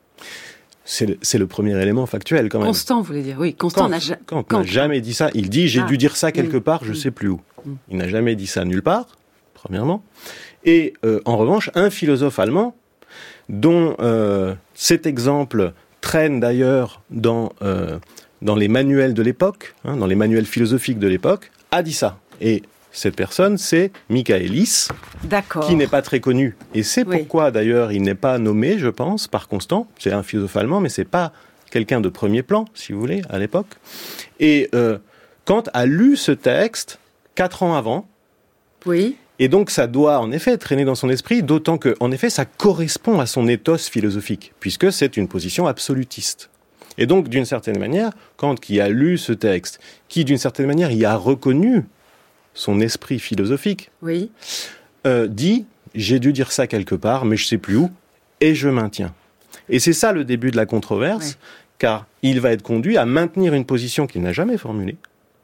C'est le, c'est le premier élément factuel, quand même. Constant, vous voulez dire, oui. Constant Kant, n'a, ja- Kant Kant. n'a jamais dit ça. Il dit, j'ai ah, dû dire ça quelque oui. part, je oui. sais plus où. Oui. Il n'a jamais dit ça nulle part, premièrement. Et euh, en revanche, un philosophe allemand, dont euh, cet exemple traîne d'ailleurs dans, euh, dans les manuels de l'époque, hein, dans les manuels philosophiques de l'époque, a dit ça. Et cette personne, c'est Michaelis, D'accord. qui n'est pas très connu. Et c'est oui. pourquoi, d'ailleurs, il n'est pas nommé, je pense, par Constant. C'est un philosophe allemand, mais c'est pas quelqu'un de premier plan, si vous voulez, à l'époque. Et euh, Kant a lu ce texte quatre ans avant. Oui. Et donc, ça doit, en effet, traîner dans son esprit, d'autant que, en effet, ça correspond à son ethos philosophique, puisque c'est une position absolutiste. Et donc, d'une certaine manière, Kant, qui a lu ce texte, qui, d'une certaine manière, y a reconnu son esprit philosophique, oui. euh, dit « j'ai dû dire ça quelque part, mais je sais plus où, et je maintiens ». Et c'est ça le début de la controverse, oui. car il va être conduit à maintenir une position qu'il n'a jamais formulée,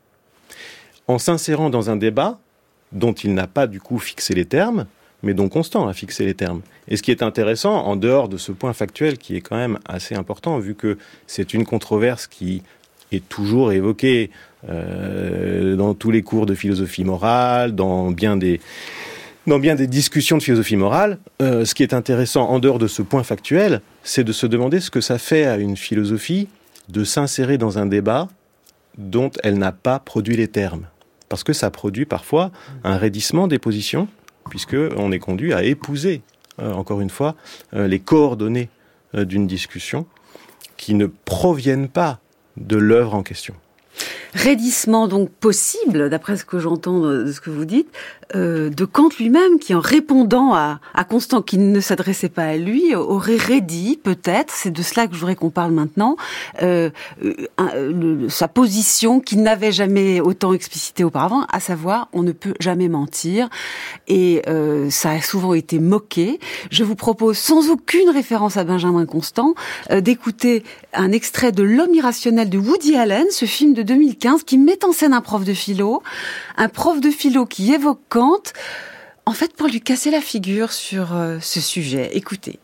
en s'insérant dans un débat dont il n'a pas du coup fixé les termes, mais dont Constant a fixé les termes. Et ce qui est intéressant, en dehors de ce point factuel qui est quand même assez important, vu que c'est une controverse qui est toujours évoquée euh, dans tous les cours de philosophie morale, dans bien des, dans bien des discussions de philosophie morale, euh, ce qui est intéressant, en dehors de ce point factuel, c'est de se demander ce que ça fait à une philosophie de s'insérer dans un débat dont elle n'a pas produit les termes. Parce que ça produit parfois un raidissement des positions, puisqu'on est conduit à épouser, euh, encore une fois, euh, les coordonnées euh, d'une discussion qui ne proviennent pas de l'œuvre en question. Raidissement donc possible, d'après ce que j'entends de ce que vous dites, euh, de Kant lui-même, qui en répondant à, à Constant, qui ne s'adressait pas à lui, aurait raidi, peut-être, c'est de cela que je voudrais qu'on parle maintenant, euh, un, le, sa position qu'il n'avait jamais autant explicitée auparavant, à savoir, on ne peut jamais mentir, et euh, ça a souvent été moqué. Je vous propose, sans aucune référence à Benjamin Constant, euh, d'écouter un extrait de L'homme irrationnel de Woody Allen, ce film de deux mille quinze, qui met en scène un prof de philo, un prof de philo qui évoque Kant, en fait pour lui casser la figure sur euh, ce sujet. Écoutez.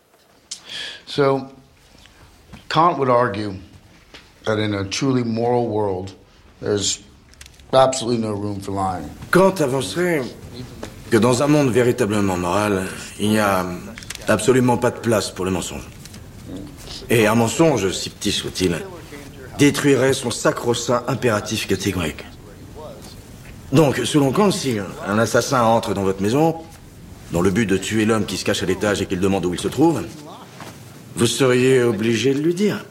So, Kant would argue that in a truly moral world, there's absolutely no room for lying. Kant avancerait que dans un monde véritablement moral, il n'y a absolument pas de place pour le mensonge. Et un mensonge, si petit soit-il, détruirait son sacro-saint impératif catégorique. Donc, selon Kant, si un assassin entre dans votre maison, dans le but de tuer l'homme qui se cache à l'étage et qu'il demande où il se trouve, vous seriez obligé de lui dire.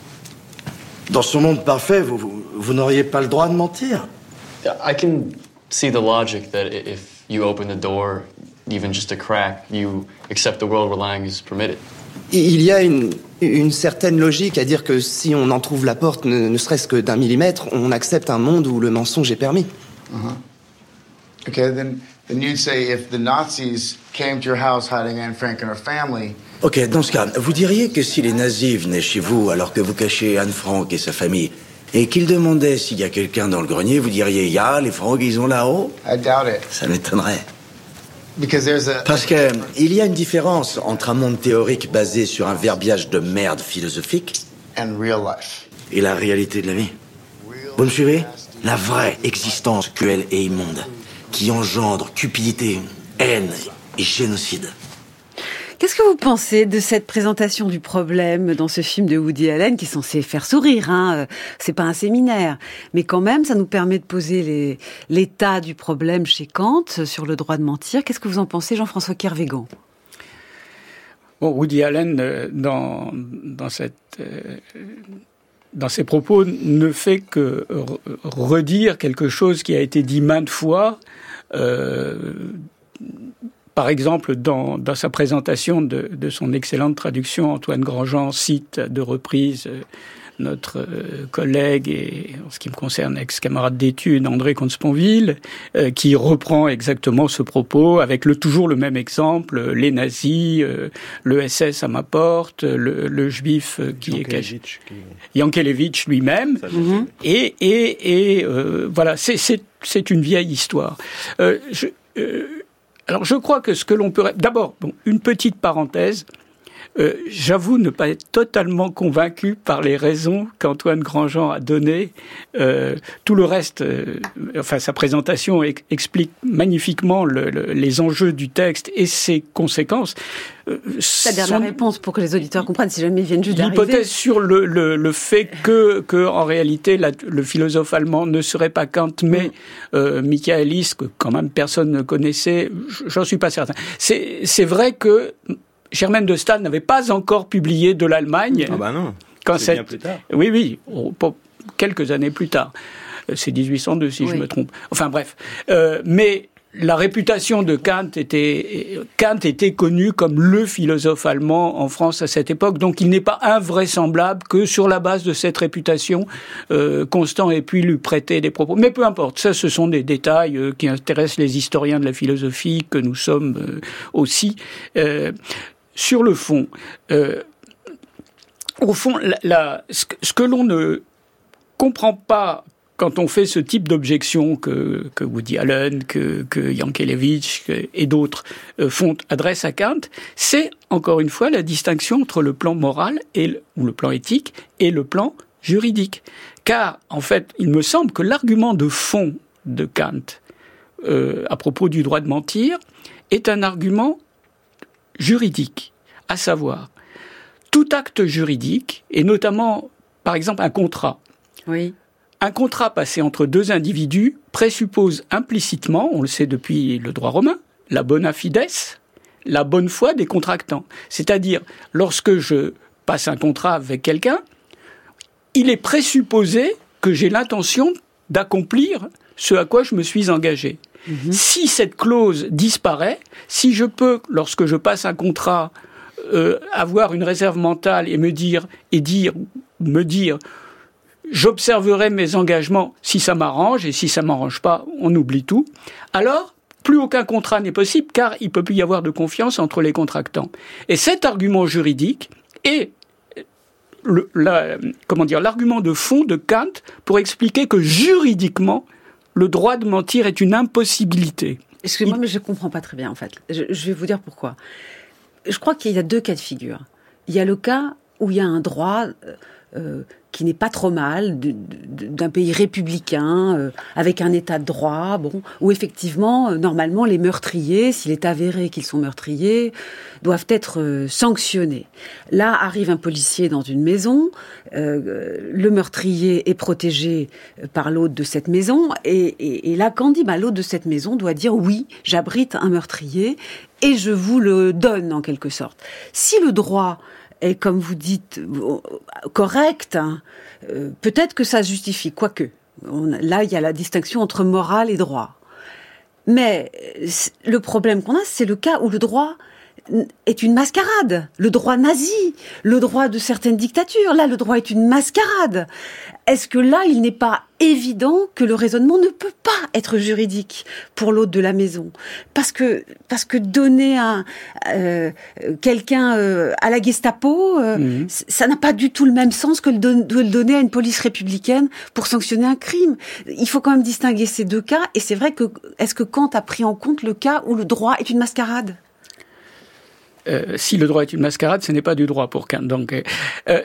Dans ce monde parfait, vous, vous, vous n'auriez pas le droit de mentir. I can see the logic that if you open the door, even just a crack, you accept the world where lying is permitted. Il y a une, une certaine logique à dire que si on en trouve la porte, ne, ne serait-ce que d'un millimètre, on accepte un monde où le mensonge est permis. Uh-huh. Okay, then, then you'd say if the Nazis came to your house hiding Anne Frank and her family... Ok, dans ce cas, vous diriez que si les nazis venaient chez vous alors que vous cachez Anne Frank et sa famille, et qu'ils demandaient s'il y a quelqu'un dans le grenier, vous diriez, il y a, les Frank, ils ont là-haut? I doubt it. Ça m'étonnerait. Because there's a... Parce que il y a une différence entre un monde théorique basé sur un verbiage de merde philosophique and real life. Et la réalité de la vie. Vous me suivez? La vraie existence cruelle et immonde, qui engendre cupidité, haine et génocide. Qu'est-ce que vous pensez de cette présentation du problème dans ce film de Woody Allen, qui est censé faire sourire, hein, c'est pas un séminaire, mais quand même, ça nous permet de poser les, l'état du problème chez Kant sur le droit de mentir. Qu'est-ce que vous en pensez, Jean-François Kervégan? Bon, Woody Allen, dans, dans cette... Euh, dans ses propos, ne fait que redire quelque chose qui a été dit maintes fois. Euh, par exemple, dans, dans sa présentation de, de son excellente traduction, Antoine Grandjean cite à deux reprises notre collègue et, en ce qui me concerne, ex-camarade d'études, André Comte-Sponville, euh, qui reprend exactement ce propos avec le, toujours le même exemple, les nazis, euh, le S S à ma porte, le, le juif qui est caché, Yankelevitch lui-même, mm-hmm. et, et, et euh, voilà, c'est, c'est, c'est une vieille histoire. Euh, je, euh, alors je crois que ce que l'on peut... D'abord, bon, une petite parenthèse, Euh, j'avoue ne pas être totalement convaincu par les raisons qu'Antoine Grandjean a données. Euh, tout le reste, euh, enfin sa présentation ex- explique magnifiquement le, le, les enjeux du texte et ses conséquences. Euh, la dernière son... réponse pour que les auditeurs comprennent, si jamais ils viennent juste d'arriver. L'hypothèse sur le, le, le fait que, que en réalité, la, le philosophe allemand ne serait pas Kant, mais euh, Michaelis, que quand même personne ne connaissait, j'en suis pas certain. C'est, c'est vrai que Germaine de Staël n'avait pas encore publié de l'Allemagne. Ah bah non, quand c'est cette... bien plus tard. Oui, oui, quelques années plus tard. C'est dix-huit cent deux, si oui. je me trompe. Enfin bref. Euh, mais la réputation de Kant était... Kant était connu comme le philosophe allemand en France à cette époque, donc il n'est pas invraisemblable que sur la base de cette réputation, euh, Constant ait pu lui prêter des propos. Mais peu importe, ça ce sont des détails euh, qui intéressent les historiens de la philosophie, que nous sommes euh, aussi... Euh, Sur le fond, euh, au fond, la, la, ce, que, ce que l'on ne comprend pas quand on fait ce type d'objection que, que Woody Allen, que, que Yankelevitch que, et d'autres euh, font, adressent à Kant, c'est encore une fois la distinction entre le plan moral et le, ou le plan éthique et le plan juridique. Car en fait, il me semble que l'argument de fond de Kant euh, à propos du droit de mentir est un argument juridique, à savoir, tout acte juridique, et notamment, par exemple, un contrat. Oui. Un contrat passé entre deux individus présuppose implicitement, on le sait depuis le droit romain, la bona fides, la bonne foi des contractants. C'est-à-dire, lorsque je passe un contrat avec quelqu'un, il est présupposé que j'ai l'intention d'accomplir ce à quoi je me suis engagé. Mmh. Si cette clause disparaît, si je peux, lorsque je passe un contrat, euh, avoir une réserve mentale et me dire, et dire, me dire, j'observerai mes engagements si ça m'arrange, et si ça m'arrange pas, on oublie tout, alors plus aucun contrat n'est possible, car il peut plus y avoir de confiance entre les contractants. Et cet argument juridique est le, la, comment dire, l'argument de fond de Kant pour expliquer que juridiquement, le droit de mentir est une impossibilité. Excusez-moi, il... mais je comprends pas très bien, en fait. Je, je vais vous dire pourquoi. Je crois qu'il y a deux cas de figure. Il y a le cas où il y a un droit euh, qui n'est pas trop mal, de, de, d'un pays républicain, euh, avec un état de droit, bon, où effectivement, euh, normalement, les meurtriers, s'il est avéré qu'ils sont meurtriers, doivent être euh, sanctionnés. Là, arrive un policier dans une maison, euh, le meurtrier est protégé par l'hôte de cette maison, et, et, et là, quand on dit, bah, l'hôte de cette maison doit dire, oui, j'abrite un meurtrier, et je vous le donne, en quelque sorte. Si le droit est, comme vous dites, correct, hein, euh, peut-être que ça justifie, quoique. On, là, il y a la distinction entre morale et droit. Mais le problème qu'on a, c'est le cas où le droit est une mascarade. Le droit nazi, le droit de certaines dictatures. Là, le droit est une mascarade. Est-ce que là, il n'est pas évident que le raisonnement ne peut pas être juridique pour l'hôte de la maison? Parce que, parce que donner un, euh, quelqu'un euh, à la Gestapo, euh, mmh. ça n'a pas du tout le même sens que de, de le donner à une police républicaine pour sanctionner un crime. Il faut quand même distinguer ces deux cas. Et c'est vrai que, est-ce que Kant a pris en compte le cas où le droit est une mascarade? Euh, si le droit est une mascarade, ce n'est pas du droit pour Kant. Donc, euh,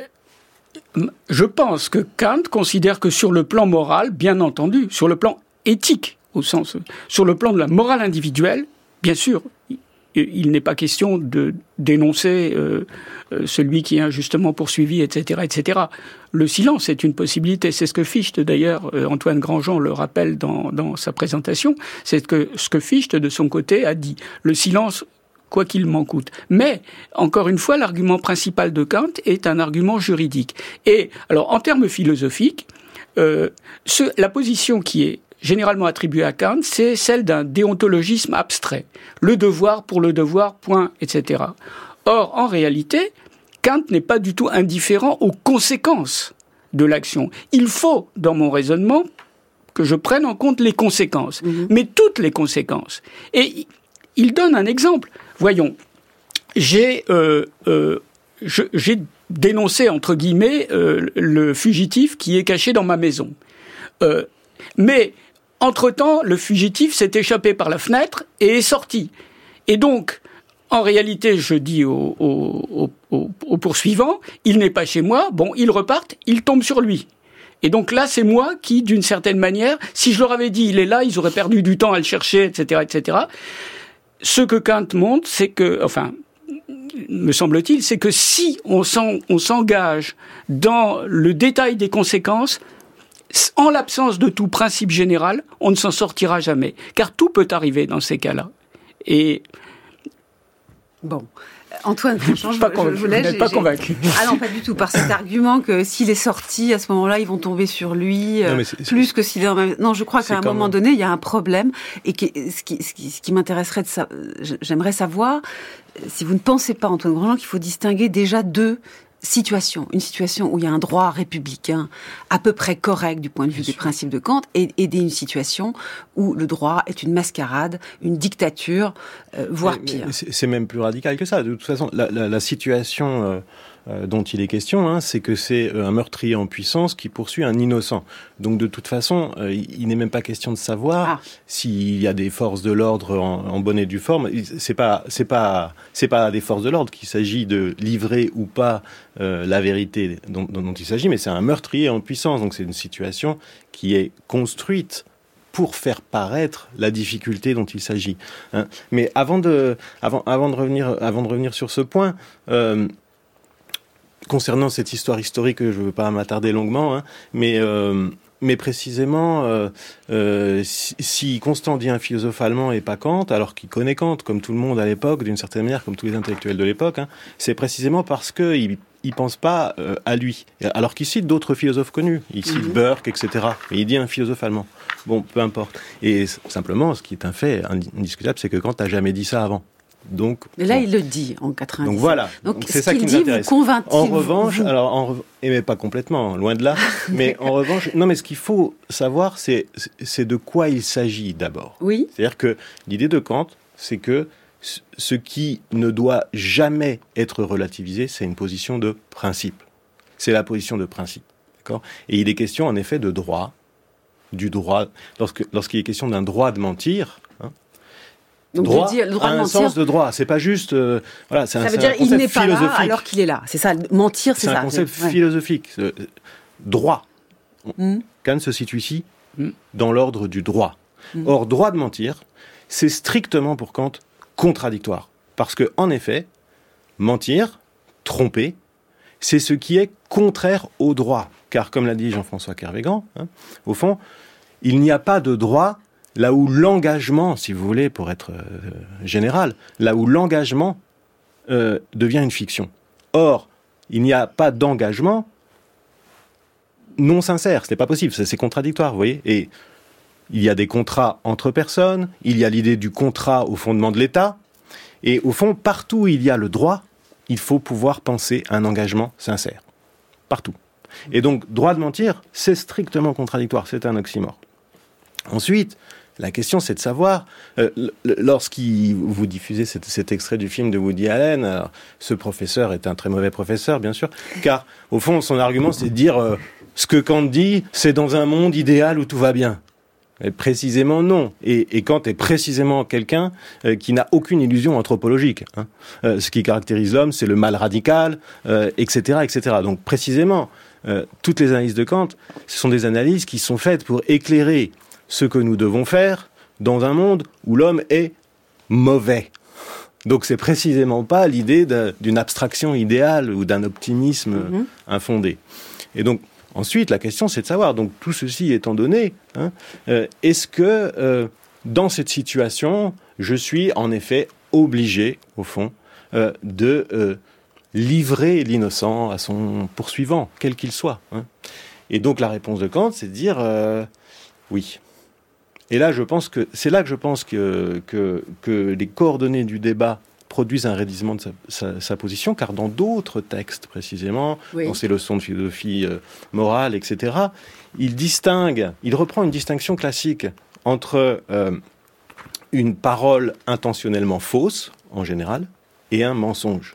je pense que Kant considère que sur le plan moral, bien entendu, sur le plan éthique, au sens, sur le plan de la morale individuelle, bien sûr, il, il n'est pas question de dénoncer euh, celui qui est injustement poursuivi, et cetera, et cetera. Le silence est une possibilité. C'est ce que Fichte, d'ailleurs, Antoine Grandjean le rappelle dans, dans sa présentation, c'est que ce que Fichte, de son côté, a dit. Le silence, quoi qu'il m'en coûte. Mais, encore une fois, l'argument principal de Kant est un argument juridique. Et, alors, en termes philosophiques, euh, ce, la position qui est généralement attribuée à Kant, c'est celle d'un déontologisme abstrait. Le devoir pour le devoir, point, et cetera. Or, en réalité, Kant n'est pas du tout indifférent aux conséquences de l'action. Il faut, dans mon raisonnement, que je prenne en compte les conséquences, mmh. mais toutes les conséquences. Et il donne un exemple. Voyons, j'ai, euh, euh, je, j'ai dénoncé, entre guillemets, euh, le fugitif qui est caché dans ma maison. Euh, mais, entre-temps, le fugitif s'est échappé par la fenêtre et est sorti. Et donc, en réalité, je dis au, au, au, au poursuivant, il n'est pas chez moi, bon, ils repartent, ils tombent sur lui. Et donc là, c'est moi qui, d'une certaine manière, si je leur avais dit, il est là, ils auraient perdu du temps à le chercher, et cetera, et cetera. Ce que Kant montre, c'est que, enfin, me semble-t-il, c'est que si on, s'en, on s'engage dans le détail des conséquences, en l'absence de tout principe général, on ne s'en sortira jamais. Car tout peut arriver dans ces cas-là. Et... Bon... Antoine, franchement, je, pas je, je vous laisse. Vous n'êtes pas convaincu. Ah non, pas du tout. Par cet argument que s'il est sorti, à ce moment-là, ils vont tomber sur lui, non, c'est, plus c'est, que s'il est en même... Non, je crois qu'à un moment donné, il y a un problème. Et que, ce qui, ce qui, ce qui m'intéresserait de ça, j'aimerais savoir, si vous ne pensez pas, Antoine Grandjean, qu'il faut distinguer déjà deux situation, une situation où il y a un droit républicain à peu près correct du point de vue Bien des sûr. principes de Kant, et, et une situation où le droit est une mascarade, une dictature, euh, voire mais, pire. Mais c'est, c'est même plus radical que ça. De toute façon, la, la, la situation euh, euh, dont il est question, hein, c'est que c'est un meurtrier en puissance qui poursuit un innocent. Donc de toute façon, euh, il, il n'est même pas question de savoir ah. s'il y a des forces de l'ordre en, en bonne et due forme. C'est pas, c'est pas, c'est pas des forces de l'ordre qu'il s'agit de livrer ou pas Euh, la vérité dont, dont il s'agit, mais c'est un meurtrier en puissance. Donc c'est une situation qui est construite pour faire paraître la difficulté dont il s'agit. Hein. Mais avant de, avant, avant de revenir, avant de revenir sur ce point, euh, concernant cette histoire historique, je ne veux pas m'attarder longuement, hein, mais euh, mais précisément, euh, euh, si, si Constant dit un philosophe allemand et pas Kant, alors qu'il connaît Kant, comme tout le monde à l'époque, d'une certaine manière, comme tous les intellectuels de l'époque, hein, c'est précisément parce que il il pense pas euh, à lui. Alors qu'il cite d'autres philosophes connus. Il cite mm-hmm. Burke, et cetera. Mais il dit un philosophe allemand. Bon, peu importe. Et simplement, ce qui est un fait indiscutable, c'est que Kant n'a jamais dit ça avant. Donc, mais là, bon. il le dit en quatre-vingt-dix. Donc voilà. Donc, Donc, c'est ce ça qu'il qui nous dit intéresse. vous convainc-il En revanche, vous... alors, en, et mais pas complètement, loin de là. Mais en revanche, non, mais ce qu'il faut savoir, c'est, c'est de quoi il s'agit d'abord. Oui. C'est-à-dire que l'idée de Kant, c'est que ce qui ne doit jamais être relativisé, c'est une position de principe. C'est la position de principe. D'accord ? Et il est question, en effet, de droit, du droit. Lorsque, lorsqu'il est question d'un droit de mentir, hein, donc droit, dire, le droit a de un mentir, sens de droit. C'est pas juste, euh, voilà, c'est ça un, veut c'est dire un concept il n'est pas là philosophique. alors qu'il est là. C'est ça, mentir, c'est, c'est ça. un concept c'est, ouais. philosophique. Euh, droit. Mm. Kant se situe ici mm. dans l'ordre du droit. Mm. Or, droit de mentir, c'est strictement pour Kant contradictoire. Parce que, en effet, mentir, tromper, c'est ce qui est contraire au droit. Car, comme l'a dit Jean-François Kervégan, hein, au fond, il n'y a pas de droit là où l'engagement, si vous voulez, pour être euh, général, là où l'engagement euh, devient une fiction. Or, il n'y a pas d'engagement non sincère. Ce n'est pas possible, c'est, c'est contradictoire, vous voyez. Et il y a des contrats entre personnes, il y a l'idée du contrat au fondement de l'État, et au fond, partout où il y a le droit, il faut pouvoir penser à un engagement sincère. Partout. Et donc, droit de mentir, c'est strictement contradictoire, c'est un oxymore. Ensuite, la question, c'est de savoir, euh, lorsqu'il vous diffusez cet, cet extrait du film de Woody Allen, alors, ce professeur est un très mauvais professeur, bien sûr, car, au fond, son argument, c'est de dire, euh, ce que Kant dit, c'est dans un monde idéal où tout va bien. Et précisément non. Et, et Kant est précisément quelqu'un euh, qui n'a aucune illusion anthropologique. Hein. Euh, ce qui caractérise l'homme, c'est le mal radical, euh, et cetera, et cetera. Donc précisément, euh, toutes les analyses de Kant, ce sont des analyses qui sont faites pour éclairer ce que nous devons faire dans un monde où l'homme est mauvais. Donc c'est précisément pas l'idée de, d'une abstraction idéale ou d'un optimisme mm-hmm. infondé. Et donc, ensuite, la question, c'est de savoir, donc tout ceci étant donné, hein, euh, est-ce que euh, dans cette situation, je suis en effet obligé, au fond, euh, de euh, livrer l'innocent à son poursuivant, quel qu'il soit, hein. Et donc la réponse de Kant, c'est de dire euh, oui. Et là, je pense que c'est là que je pense que, que, que les coordonnées du débat produisent un raidissement de sa, sa, sa position, car dans d'autres textes, précisément, oui. dans ses leçons de philosophie euh, morale, et cetera, il distingue, il reprend une distinction classique entre euh, une parole intentionnellement fausse, en général, et un mensonge.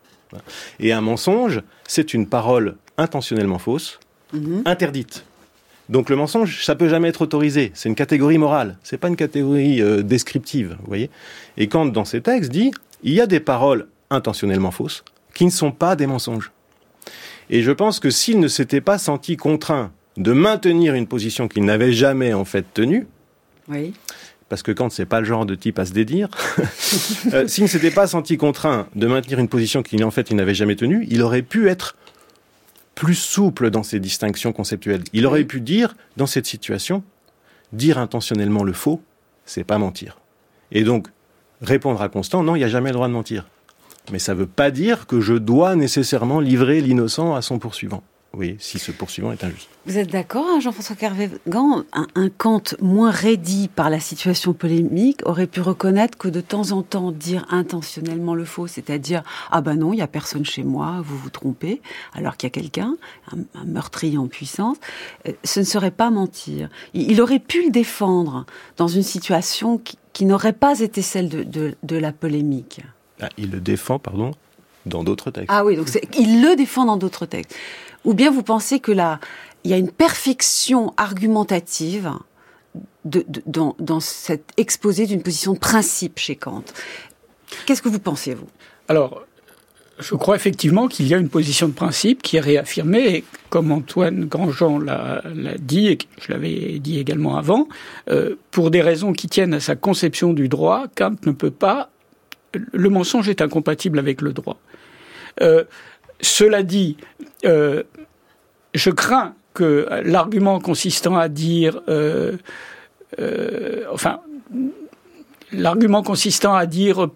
Et un mensonge, c'est une parole intentionnellement fausse, mm-hmm. interdite. Donc le mensonge, ça peut jamais être autorisé. C'est une catégorie morale. C'est pas une catégorie euh, descriptive, vous voyez. Et Kant, dans ses textes, dit il y a des paroles intentionnellement fausses qui ne sont pas des mensonges. Et je pense que s'il ne s'était pas senti contraint de maintenir une position qu'il n'avait jamais en fait tenue, oui. parce que Kant c'est pas le genre de type à se dédire, euh, s'il ne s'était pas senti contraint de maintenir une position qu'il en fait il n'avait jamais tenue, il aurait pu être plus souple dans ses distinctions conceptuelles. Il aurait pu dire, dans cette situation, dire intentionnellement le faux, c'est pas mentir. Et donc, répondre à Constant, non, il n'y a jamais le droit de mentir. Mais ça ne veut pas dire que je dois nécessairement livrer l'innocent à son poursuivant. Oui, si ce poursuivant est injuste. Vous êtes d'accord, hein, Jean-François Kervégan, un, un Kant moins raidi par la situation polémique aurait pu reconnaître que de temps en temps dire intentionnellement le faux, c'est-à-dire « Ah ben non, il n'y a personne chez moi, vous vous trompez », alors qu'il y a quelqu'un, un, un meurtrier en puissance, euh, ce ne serait pas mentir. Il, il aurait pu le défendre dans une situation qui, qui n'aurait pas été celle de, de, de la polémique. Ah, il le défend, pardon, dans d'autres textes. Ah oui, donc c'est, il le défend dans d'autres textes. Ou bien vous pensez que là, il y a une perfection argumentative de, de, dans, dans cet exposé d'une position de principe chez Kant. Qu'est-ce que vous pensez, vous ? Alors, je crois effectivement qu'il y a une position de principe qui est réaffirmée, et comme Antoine Grandjean l'a, l'a dit, et que je l'avais dit également avant, euh, pour des raisons qui tiennent à sa conception du droit, Kant ne peut pas... Le mensonge est incompatible avec le droit. Euh, Cela dit, euh, je crains que l'argument consistant à dire, euh, euh, enfin, l'argument consistant à dire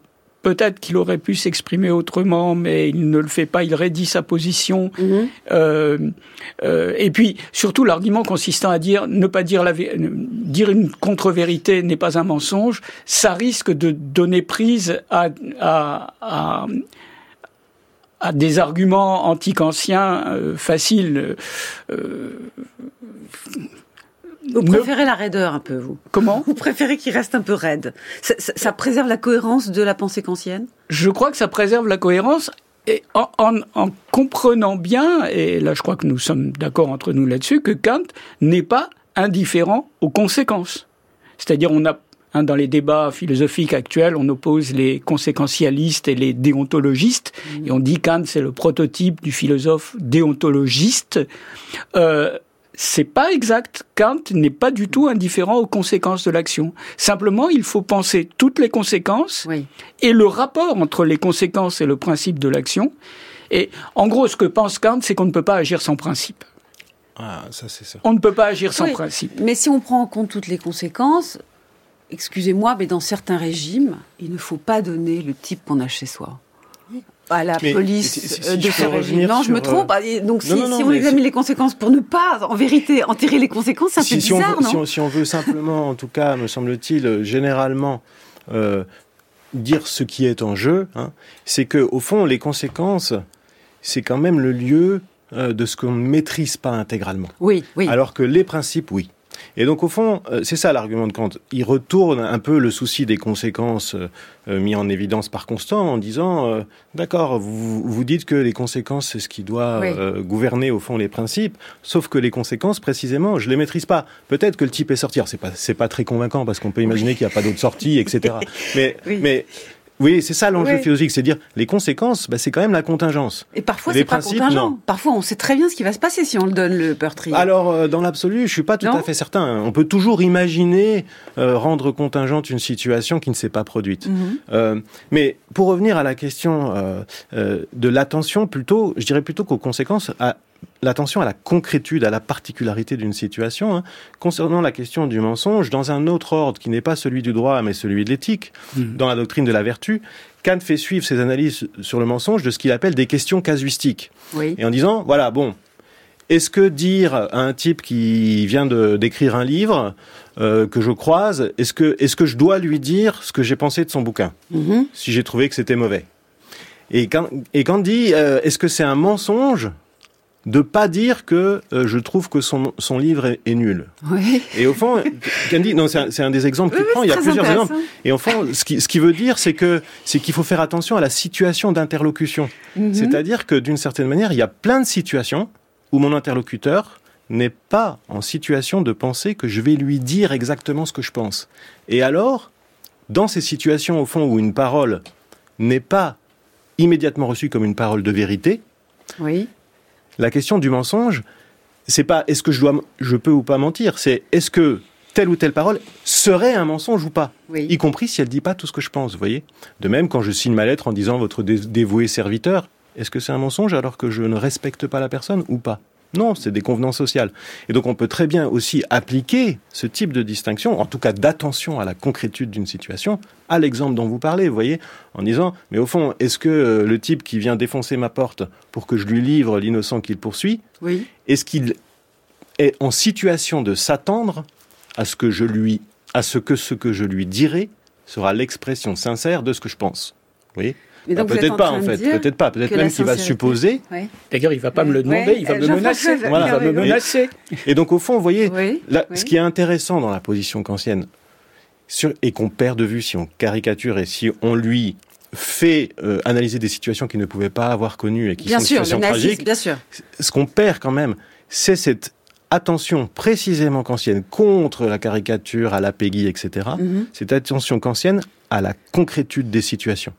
peut-être qu'il aurait pu s'exprimer autrement, mais il ne le fait pas, il rédit sa position. Mmh. Euh, euh, et puis, surtout, l'argument consistant à dire ne pas dire la vé- dire une contre-vérité n'est pas un mensonge, ça risque de donner prise à, à, à, à des arguments anti-kantiens euh, faciles. Euh, Vous préférez la raideur un peu, vous ? Comment ? Vous préférez qu'il reste un peu raide ? ça, ça, ça préserve la cohérence de la pensée kantienne ? Je crois que ça préserve la cohérence et en, en, en comprenant bien, et là je crois que nous sommes d'accord entre nous là-dessus, que Kant n'est pas indifférent aux conséquences. C'est-à-dire, on a, hein, dans les débats philosophiques actuels, on oppose les conséquentialistes et les déontologistes, mmh. et on dit Kant c'est le prototype du philosophe déontologiste. Euh, C'est pas exact. Kant n'est pas du tout indifférent aux conséquences de l'action. Simplement, il faut penser toutes les conséquences oui. et le rapport entre les conséquences et le principe de l'action. Et en gros, ce que pense Kant, c'est qu'on ne peut pas agir sans principe. Ah, ça c'est ça. On ne peut pas agir sans oui, principe. Mais si on prend en compte toutes les conséquences, excusez-moi, mais dans certains régimes, il ne faut pas donner le type qu'on a chez soi. À la mais police si, si, si de ce régime. Non, je me trompe. Euh... Donc, non, si, non, non, si on examine si... les conséquences pour ne pas, en vérité, enterrer les conséquences, c'est un si, peu si bizarre, on veut, non si on, si on veut simplement, en tout cas, me semble-t-il, généralement, euh, dire ce qui est en jeu, hein, c'est que, au fond, les conséquences, c'est quand même le lieu euh, de ce qu'on ne maîtrise pas intégralement. Oui, oui. Alors que les principes, oui. Et donc, au fond, c'est ça l'argument de Kant. Il retourne un peu le souci des conséquences euh, mis en évidence par Constant en disant euh, d'accord, vous, vous dites que les conséquences, c'est ce qui doit oui. euh, gouverner, au fond, les principes, sauf que les conséquences, précisément, je les maîtrise pas. Peut-être que le type est sorti. Alors, c'est pas, c'est pas très convaincant parce qu'on peut imaginer oui. qu'il n'y a pas d'autre sortie, et cetera. Mais, oui. mais oui, c'est ça l'enjeu oui. philosophique, c'est dire les conséquences, bah, c'est quand même la contingence. Et parfois, les c'est principes, pas contingent. Non. Parfois, on sait très bien ce qui va se passer si on le donne, le Peurtrier. Alors, euh, dans l'absolu, je suis pas tout non. à fait certain. On peut toujours imaginer euh, rendre contingente une situation qui ne s'est pas produite. Mm-hmm. Euh, mais pour revenir à la question euh, euh, de l'attention, plutôt, je dirais plutôt qu'aux conséquences, à l'attention à la concrétude, à la particularité d'une situation. Hein. Concernant la question du mensonge, dans un autre ordre qui n'est pas celui du droit, mais celui de l'éthique, mmh. dans la doctrine de la vertu, Kant fait suivre ses analyses sur le mensonge de ce qu'il appelle des questions casuistiques. Oui. Et en disant, voilà, bon, est-ce que dire à un type qui vient de, d'écrire un livre euh, que je croise, est-ce que, est-ce que je dois lui dire ce que j'ai pensé de son bouquin, mmh. si j'ai trouvé que c'était mauvais ? Et Kant, et Kant dit, euh, est-ce que c'est un mensonge de pas dire que euh, je trouve que son, son livre est, est nul. Oui. Et au fond, Candy, non, c'est un, c'est un des exemples qu'il oui, prend, il y a plusieurs exemples. Et au fond, ce qui, ce qui veut dire, c'est que, c'est qu'il faut faire attention à la situation d'interlocution. Mm-hmm. C'est-à-dire que, d'une certaine manière, il y a plein de situations où mon interlocuteur n'est pas en situation de penser que je vais lui dire exactement ce que je pense. Et alors, dans ces situations, au fond, où une parole n'est pas immédiatement reçue comme une parole de vérité, oui. La question du mensonge, c'est pas est-ce que je dois, je peux ou pas mentir, c'est est-ce que telle ou telle parole serait un mensonge ou pas, oui. y compris si elle dit pas tout ce que je pense, vous voyez. De même, quand je signe ma lettre en disant votre dé- dévoué serviteur, est-ce que c'est un mensonge alors que je ne respecte pas la personne ou pas ? Non, c'est des convenances sociales. Et donc on peut très bien aussi appliquer ce type de distinction, en tout cas d'attention à la concrétude d'une situation, à l'exemple dont vous parlez, vous voyez, en disant, mais au fond, est-ce que euh, le type qui vient défoncer ma porte pour que je lui livre l'innocent qu'il poursuit, oui. est-ce qu'il est en situation de s'attendre à ce que je lui, à ce que ce que je lui dirai sera l'expression sincère de ce que je pense, vous voyez ? Mais donc bah, peut-être en pas en fait, peut-être pas, peut-être même qu'il va supposer. Oui. D'ailleurs, il va pas me le demander, oui. il va euh, me menacer. Voilà. Il va me menacer. Et, et donc au fond, vous voyez, oui. là, oui. ce qui est intéressant dans la position kantienne, sur, et qu'on perd de vue si on caricature et si on lui fait euh, analyser des situations qu'il ne pouvait pas avoir connues et qui bien sont sûr, des situations nazisme, tragiques, bien sûr. Ce qu'on perd quand même, c'est cette attention précisément kantienne contre la caricature, à la Peggy, et cetera. Mm-hmm. Cette attention kantienne à la concrétude des situations.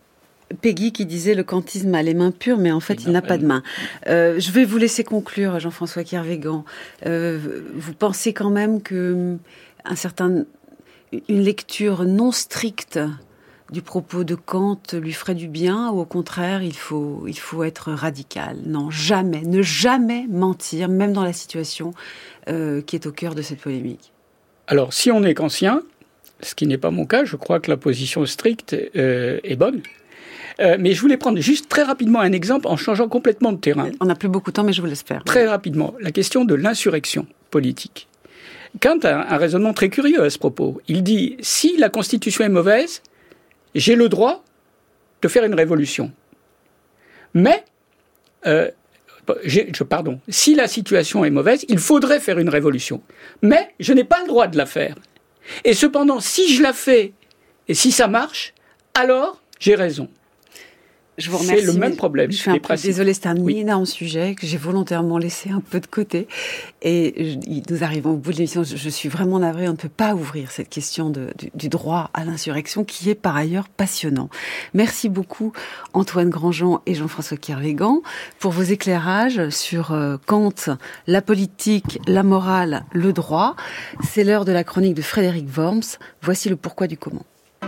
Peggy qui disait le kantisme a les mains pures, mais en fait il, il n'a pas de mains. Euh, je vais vous laisser conclure, Jean-François Kervégan. Euh, vous pensez quand même que un certain, une lecture non stricte du propos de Kant lui ferait du bien, ou au contraire il faut, il faut être radical? Non, jamais, ne jamais mentir, même dans la situation euh, qui est au cœur de cette polémique. Alors si on est kantien, ce qui n'est pas mon cas. Je crois que la position stricte euh, est bonne. Euh, mais je voulais prendre juste très rapidement un exemple en changeant complètement de terrain. On n'a plus beaucoup de temps, mais je vous laisse faire. Très rapidement, la question de l'insurrection politique. Kant a un raisonnement très curieux à ce propos. Il dit, si la Constitution est mauvaise, j'ai le droit de faire une révolution. Mais, euh, j'ai, je, pardon, si la situation est mauvaise, il faudrait faire une révolution. Mais je n'ai pas le droit de la faire. Et cependant, si je la fais, et si ça marche, alors j'ai raison. Je vous remercie. C'est le même problème. Je suis un peu désolée, c'est un oui. énorme sujet que j'ai volontairement laissé un peu de côté. Et je, nous arrivons au bout de l'émission. Je, je suis vraiment navrée. On ne peut pas ouvrir cette question de, du, du droit à l'insurrection, qui est par ailleurs passionnant. Merci beaucoup, Antoine Grandjean et Jean-François Kervégan, pour vos éclairages sur euh, Kant, la politique, la morale, le droit. C'est l'heure de la chronique de Frédéric Worms. Voici le pourquoi du comment.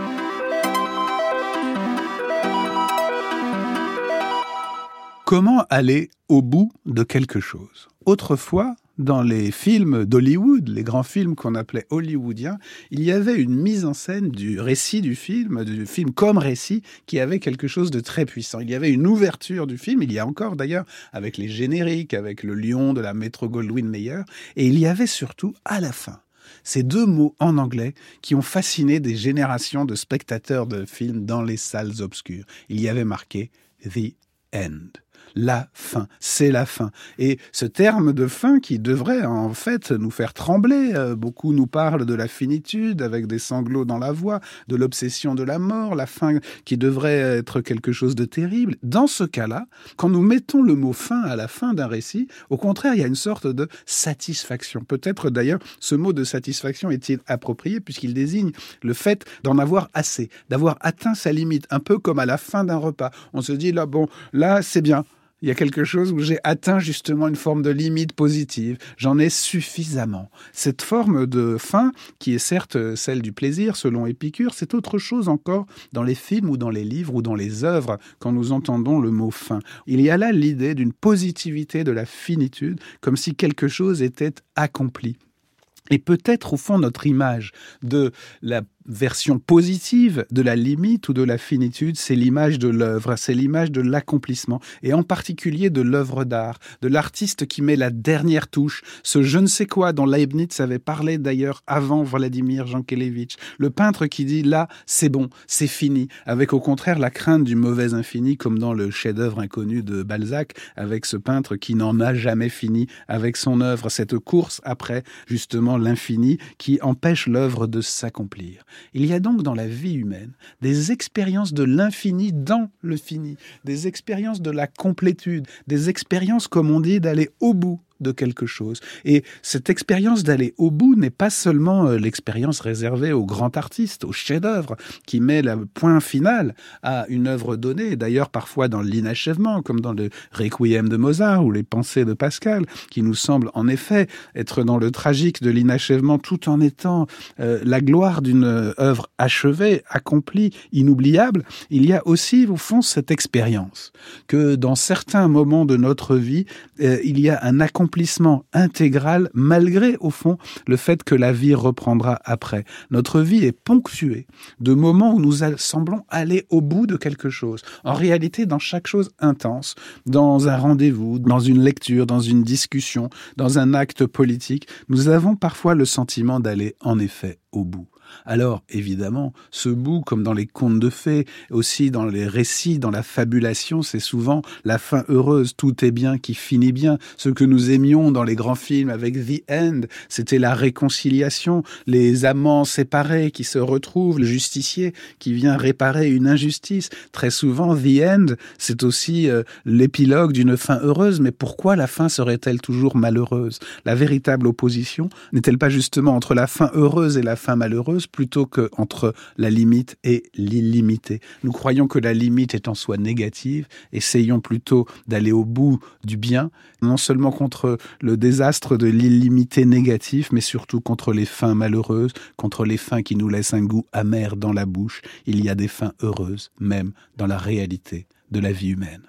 Comment aller au bout de quelque chose ? Autrefois, dans les films d'Hollywood, les grands films qu'on appelait hollywoodiens, il y avait une mise en scène du récit du film, du film comme récit, qui avait quelque chose de très puissant. Il y avait une ouverture du film, il y a encore d'ailleurs, avec les génériques, avec le lion de la Metro-Goldwyn-Mayer, et il y avait surtout, à la fin, ces deux mots en anglais qui ont fasciné des générations de spectateurs de films dans les salles obscures. Il y avait marqué « The End ». La fin, c'est la fin. Et ce terme de fin qui devrait en fait nous faire trembler, euh, beaucoup nous parlent de la finitude avec des sanglots dans la voix, de l'obsession de la mort, la fin qui devrait être quelque chose de terrible. Dans ce cas-là, quand nous mettons le mot fin à la fin d'un récit, au contraire, il y a une sorte de satisfaction. Peut-être d'ailleurs, ce mot de satisfaction est-il approprié puisqu'il désigne le fait d'en avoir assez, d'avoir atteint sa limite, un peu comme à la fin d'un repas. On se dit là, bon, là, c'est bien. Il y a quelque chose où j'ai atteint justement une forme de limite positive. J'en ai suffisamment. Cette forme de fin, qui est certes celle du plaisir, selon Épicure, c'est autre chose encore dans les films ou dans les livres ou dans les œuvres quand nous entendons le mot fin. Il y a là l'idée d'une positivité de la finitude, comme si quelque chose était accompli. Et peut-être, au fond, notre image de la version positive de la limite ou de la finitude, c'est l'image de l'œuvre, c'est l'image de l'accomplissement, et en particulier de l'œuvre d'art, de l'artiste qui met la dernière touche, ce je ne sais quoi dont Leibniz avait parlé d'ailleurs avant Vladimir Jankélévitch, le peintre qui dit là, c'est bon, c'est fini, avec au contraire la crainte du mauvais infini, comme dans le chef-d'œuvre inconnu de Balzac, avec ce peintre qui n'en a jamais fini avec son œuvre, cette course après justement l'infini qui empêche l'œuvre de s'accomplir. Il y a donc dans la vie humaine des expériences de l'infini dans le fini, des expériences de la complétude, des expériences, comme on dit, d'aller au bout de quelque chose. Et cette expérience d'aller au bout n'est pas seulement euh, l'expérience réservée au grand artiste, au chef-d'œuvre, qui met le point final à une œuvre donnée, d'ailleurs parfois dans l'inachèvement, comme dans le Requiem de Mozart ou les Pensées de Pascal, qui nous semblent en effet être dans le tragique de l'inachèvement tout en étant euh, la gloire d'une œuvre achevée, accomplie, inoubliable. Il y a aussi, au fond, cette expérience que dans certains moments de notre vie, euh, il y a un accomplissement intégral, malgré, au fond, le fait que la vie reprendra après. Notre vie est ponctuée de moments où nous semblons aller au bout de quelque chose. En réalité, dans chaque chose intense, dans un rendez-vous, dans une lecture, dans une discussion, dans un acte politique, nous avons parfois le sentiment d'aller, en effet, au bout. Alors, évidemment, ce bout, comme dans les contes de fées, aussi dans les récits, dans la fabulation, c'est souvent la fin heureuse, tout est bien qui finit bien. Ce que nous aimions dans les grands films avec The End, c'était la réconciliation, les amants séparés qui se retrouvent, le justicier qui vient réparer une injustice. Très souvent, The End, c'est aussi euh, l'épilogue d'une fin heureuse, mais pourquoi la fin serait-elle toujours malheureuse ? La véritable opposition n'est-elle pas justement entre la fin heureuse et la fin malheureuse, plutôt qu'entre la limite et l'illimité. Nous croyons que la limite est en soi négative, essayons plutôt d'aller au bout du bien, non seulement contre le désastre de l'illimité négatif, mais surtout contre les fins malheureuses, contre les fins qui nous laissent un goût amer dans la bouche. Il y a des fins heureuses, même dans la réalité de la vie humaine.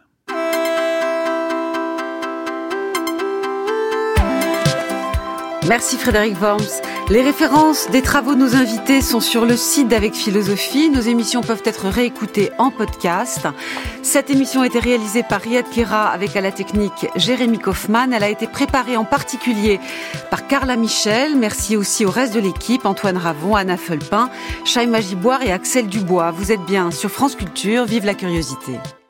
Merci Frédéric Worms. Les références des travaux de nos invités sont sur le site d'Avec Philosophie. Nos émissions peuvent être réécoutées en podcast. Cette émission a été réalisée par Riyad Kera avec à la technique Jérémy Kaufmann. Elle a été préparée en particulier par Carla Michel. Merci aussi au reste de l'équipe, Antoine Ravon, Anna Fulpin, Chaïma Giboire et Axel Dubois. Vous êtes bien sur France Culture. Vive la curiosité.